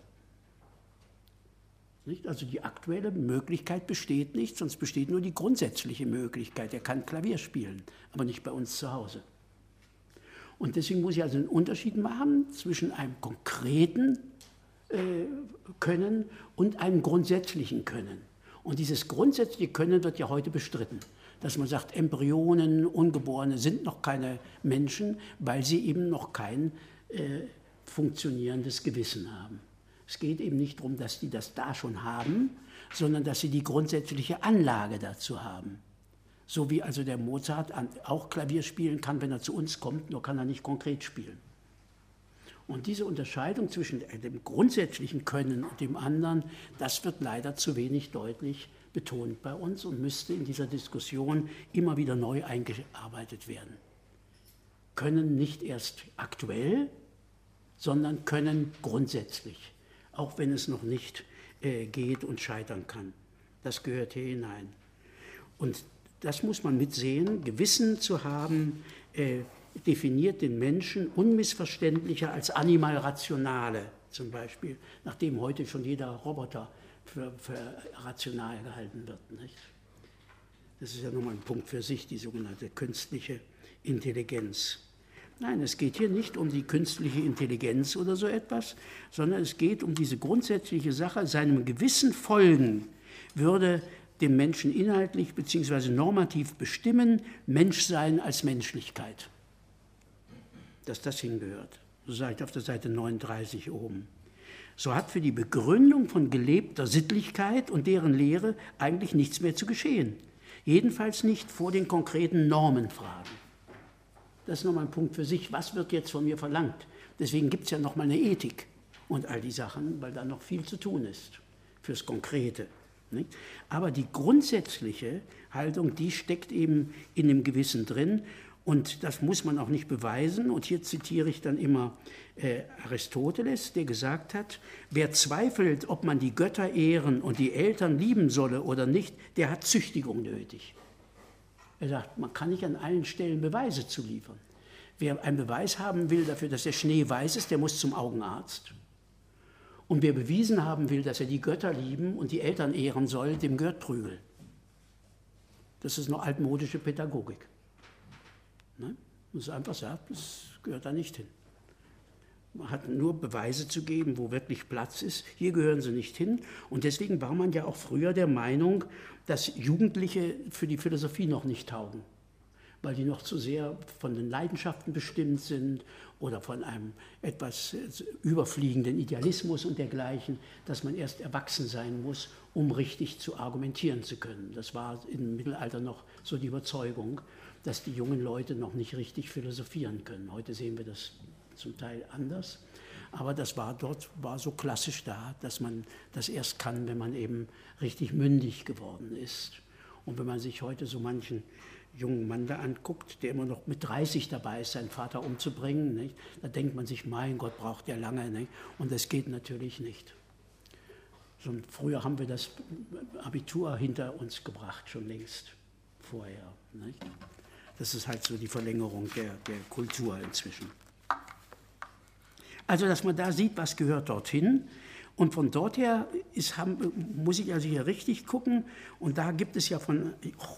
Nicht? Also die aktuelle Möglichkeit besteht nicht, sonst besteht nur die grundsätzliche Möglichkeit. Er kann Klavier spielen, aber nicht bei uns zu Hause. Und deswegen muss ich also einen Unterschied machen zwischen einem konkreten Können und einem grundsätzlichen Können. Und dieses grundsätzliche Können wird ja heute bestritten, dass man sagt, Embryonen, Ungeborene sind noch keine Menschen, weil sie eben noch kein funktionierendes Gewissen haben. Es geht eben nicht darum, dass die das da schon haben, sondern dass sie die grundsätzliche Anlage dazu haben. So wie also der Mozart auch Klavier spielen kann, wenn er zu uns kommt, nur kann er nicht konkret spielen. Und diese Unterscheidung zwischen dem grundsätzlichen Können und dem anderen, das wird leider zu wenig deutlich betont bei uns und müsste in dieser Diskussion immer wieder neu eingearbeitet werden. Können nicht erst aktuell, sondern können grundsätzlich, auch wenn es noch nicht geht und scheitern kann. Das gehört hier hinein. Und das muss man mitsehen. Gewissen zu haben, definiert den Menschen unmissverständlicher als Animal Rationale zum Beispiel, nachdem heute schon jeder Roboter für rational gehalten wird. Nicht? Das ist ja nochmal ein Punkt für sich, die sogenannte künstliche Intelligenz. Nein, es geht hier nicht um die künstliche Intelligenz oder so etwas, sondern es geht um diese grundsätzliche Sache, seinem Gewissen folgen würde dem Menschen inhaltlich bzw. normativ bestimmen, Menschsein als Menschlichkeit. Dass das hingehört. So sage ich auf der Seite 39 oben. So hat für die Begründung von gelebter Sittlichkeit und deren Lehre eigentlich nichts mehr zu geschehen. Jedenfalls nicht vor den konkreten Normenfragen. Das ist nochmal ein Punkt für sich. Was wird jetzt von mir verlangt? Deswegen gibt es ja nochmal eine Ethik und all die Sachen, weil da noch viel zu tun ist fürs Konkrete. Nicht? Aber die grundsätzliche Haltung, die steckt eben in dem Gewissen drin. Und das muss man auch nicht beweisen. Und hier zitiere ich dann immer Aristoteles, der gesagt hat, wer zweifelt, ob man die Götter ehren und die Eltern lieben solle oder nicht, der hat Züchtigung nötig. Er sagt, man kann nicht an allen Stellen Beweise zu liefern. Wer einen Beweis haben will dafür, dass der Schnee weiß ist, der muss zum Augenarzt. Und wer bewiesen haben will, dass er die Götter lieben und die Eltern ehren soll, dem gehört Prügel. Das ist noch altmodische Pädagogik. Ne? Und es einfach sagt, das gehört da nicht hin. Man hat nur Beweise zu geben, wo wirklich Platz ist. Hier gehören sie nicht hin. Und deswegen war man ja auch früher der Meinung, dass Jugendliche für die Philosophie noch nicht taugen, weil die noch zu sehr von den Leidenschaften bestimmt sind oder von einem etwas überfliegenden Idealismus und dergleichen, dass man erst erwachsen sein muss, um richtig zu argumentieren zu können. Das war im Mittelalter noch so die Überzeugung, dass die jungen Leute noch nicht richtig philosophieren können. Heute sehen wir das zum Teil anders, aber das war dort so klassisch da, dass man das erst kann, wenn man eben richtig mündig geworden ist. Und wenn man sich heute so manchen jungen Mann da anguckt, der immer noch mit 30 dabei ist, seinen Vater umzubringen, nicht? Da denkt man sich, mein Gott, braucht der lange, nicht? Und das geht natürlich nicht. So, früher haben wir das Abitur hinter uns gebracht, schon längst vorher. Nicht? Das ist halt so die Verlängerung der Kultur inzwischen. Also, dass man da sieht, was gehört dorthin. Und von dort her muss ich also hier richtig gucken. Und da gibt es ja von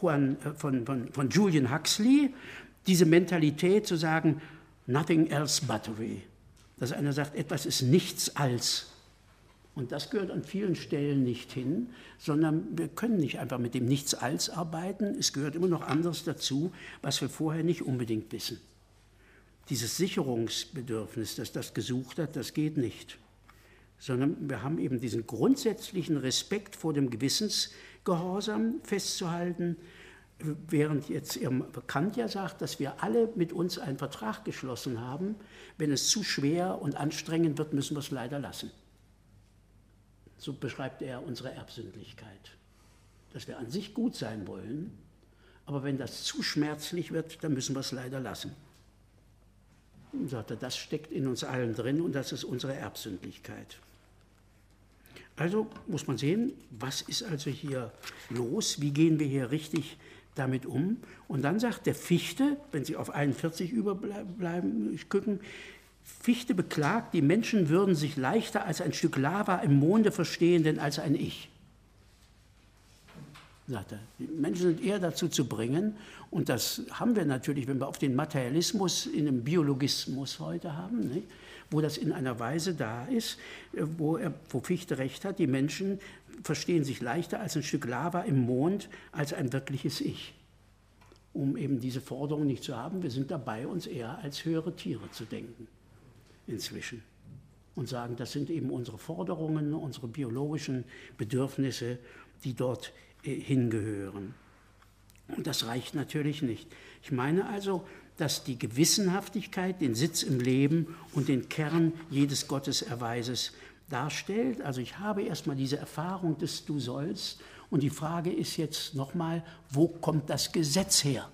Julian Huxley diese Mentalität zu sagen, nothing else buttery. Dass einer sagt, etwas ist nichts als. Und das gehört an vielen Stellen nicht hin, sondern wir können nicht einfach mit dem Nichts als arbeiten. Es gehört immer noch anderes dazu, was wir vorher nicht unbedingt wissen. Dieses Sicherungsbedürfnis, das das gesucht hat, das geht nicht. Sondern wir haben eben diesen grundsätzlichen Respekt vor dem Gewissensgehorsam festzuhalten, während jetzt Kant ja sagt, dass wir alle mit uns einen Vertrag geschlossen haben. Wenn es zu schwer und anstrengend wird, müssen wir es leider lassen. So beschreibt er unsere Erbsündlichkeit. Dass wir an sich gut sein wollen, aber wenn das zu schmerzlich wird, dann müssen wir es leider lassen. Und sagt er, das steckt in uns allen drin und das ist unsere Erbsündlichkeit. Also muss man sehen, was ist also hier los, wie gehen wir hier richtig damit um. Und dann sagt der Fichte, wenn Sie auf 41 gucken, Fichte beklagt, die Menschen würden sich leichter als ein Stück Lava im Monde verstehen, denn als ein Ich. Sagt er. Die Menschen sind eher dazu zu bringen, und das haben wir natürlich, wenn wir auf den Materialismus in dem Biologismus heute haben, nicht? Wo das in einer Weise da ist, wo Fichte recht hat, die Menschen verstehen sich leichter als ein Stück Lava im Mond, als ein wirkliches Ich. Um eben diese Forderung nicht zu haben, wir sind dabei, uns eher als höhere Tiere zu denken, inzwischen. Und sagen, das sind eben unsere Forderungen, unsere biologischen Bedürfnisse, die dort hingehören. Und das reicht natürlich nicht. Ich meine also, dass die Gewissenhaftigkeit den Sitz im Leben und den Kern jedes Gotteserweises darstellt. Also ich habe erstmal diese Erfahrung des Du sollst, und die Frage ist jetzt nochmal, wo kommt das Gesetz her?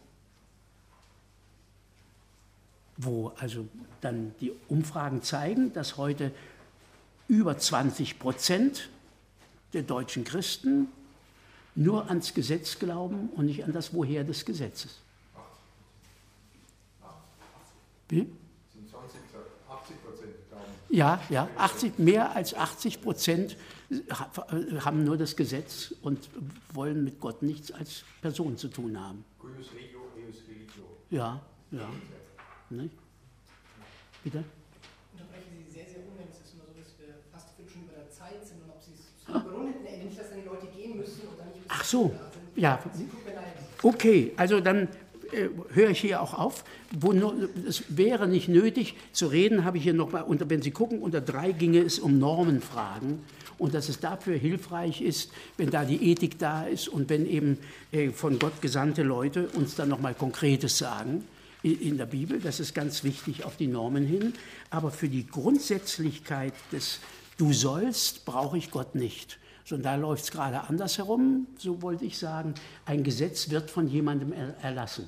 Wo also dann die Umfragen zeigen, dass heute über 20% der deutschen Christen nur ans Gesetz glauben und nicht an das Woher des Gesetzes. Wie? Sind 80% glauben. Ja, 80, mehr als 80% haben nur das Gesetz und wollen mit Gott nichts als Person zu tun haben. Cuius regio, eius religio. Ja. Nicht? Bitte? Unterbrechen Sie sehr, sehr ungern. Es ist immer so, dass wir fast schon über der Zeit sind und ob Sie es begründet hätten, nicht, dass dann die Leute gehen müssen und dann nicht Ach so, ja. Sie tut mir leid. Okay, also dann höre ich hier auch auf. Es wäre nicht nötig zu reden, habe ich hier nochmal, wenn Sie gucken, unter 3 ginge es um Normenfragen und dass es dafür hilfreich ist, wenn da die Ethik da ist und wenn eben von Gott gesandte Leute uns dann nochmal Konkretes sagen in der Bibel. Das ist ganz wichtig auf die Normen hin. Aber für die Grundsätzlichkeit des Du sollst brauche ich Gott nicht. Sondern da läuft es gerade andersherum, so wollte ich sagen, ein Gesetz wird von jemandem erlassen.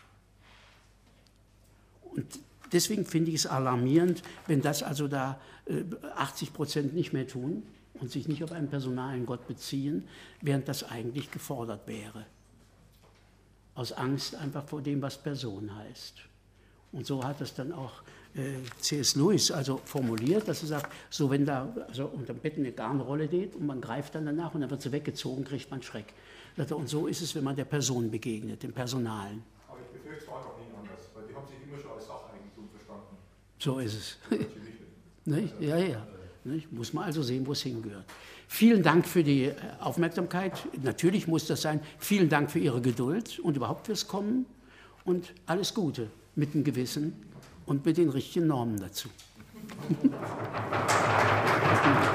Und deswegen finde ich es alarmierend, wenn das also da 80% nicht mehr tun und sich nicht auf einen personalen Gott beziehen, während das eigentlich gefordert wäre. Aus Angst einfach vor dem, was Person heißt. Und so hat es dann auch C.S. Lewis also formuliert, dass er sagt, so wenn da also unterm Bett eine Garnrolle geht und man greift dann danach und dann wird sie weggezogen, kriegt man Schreck. Und so ist es, wenn man der Person begegnet, dem Personalen. Aber ich befürchte, es war noch nie anders, weil die haben sich immer schon als Sacheigentum verstanden. So ist es. Nicht? Ja. Nicht? Muss man also sehen, wo es hingehört. Vielen Dank für die Aufmerksamkeit. Natürlich muss das sein. Vielen Dank für Ihre Geduld und überhaupt fürs Kommen. Und alles Gute mit dem Gewissen und mit den richtigen Normen dazu.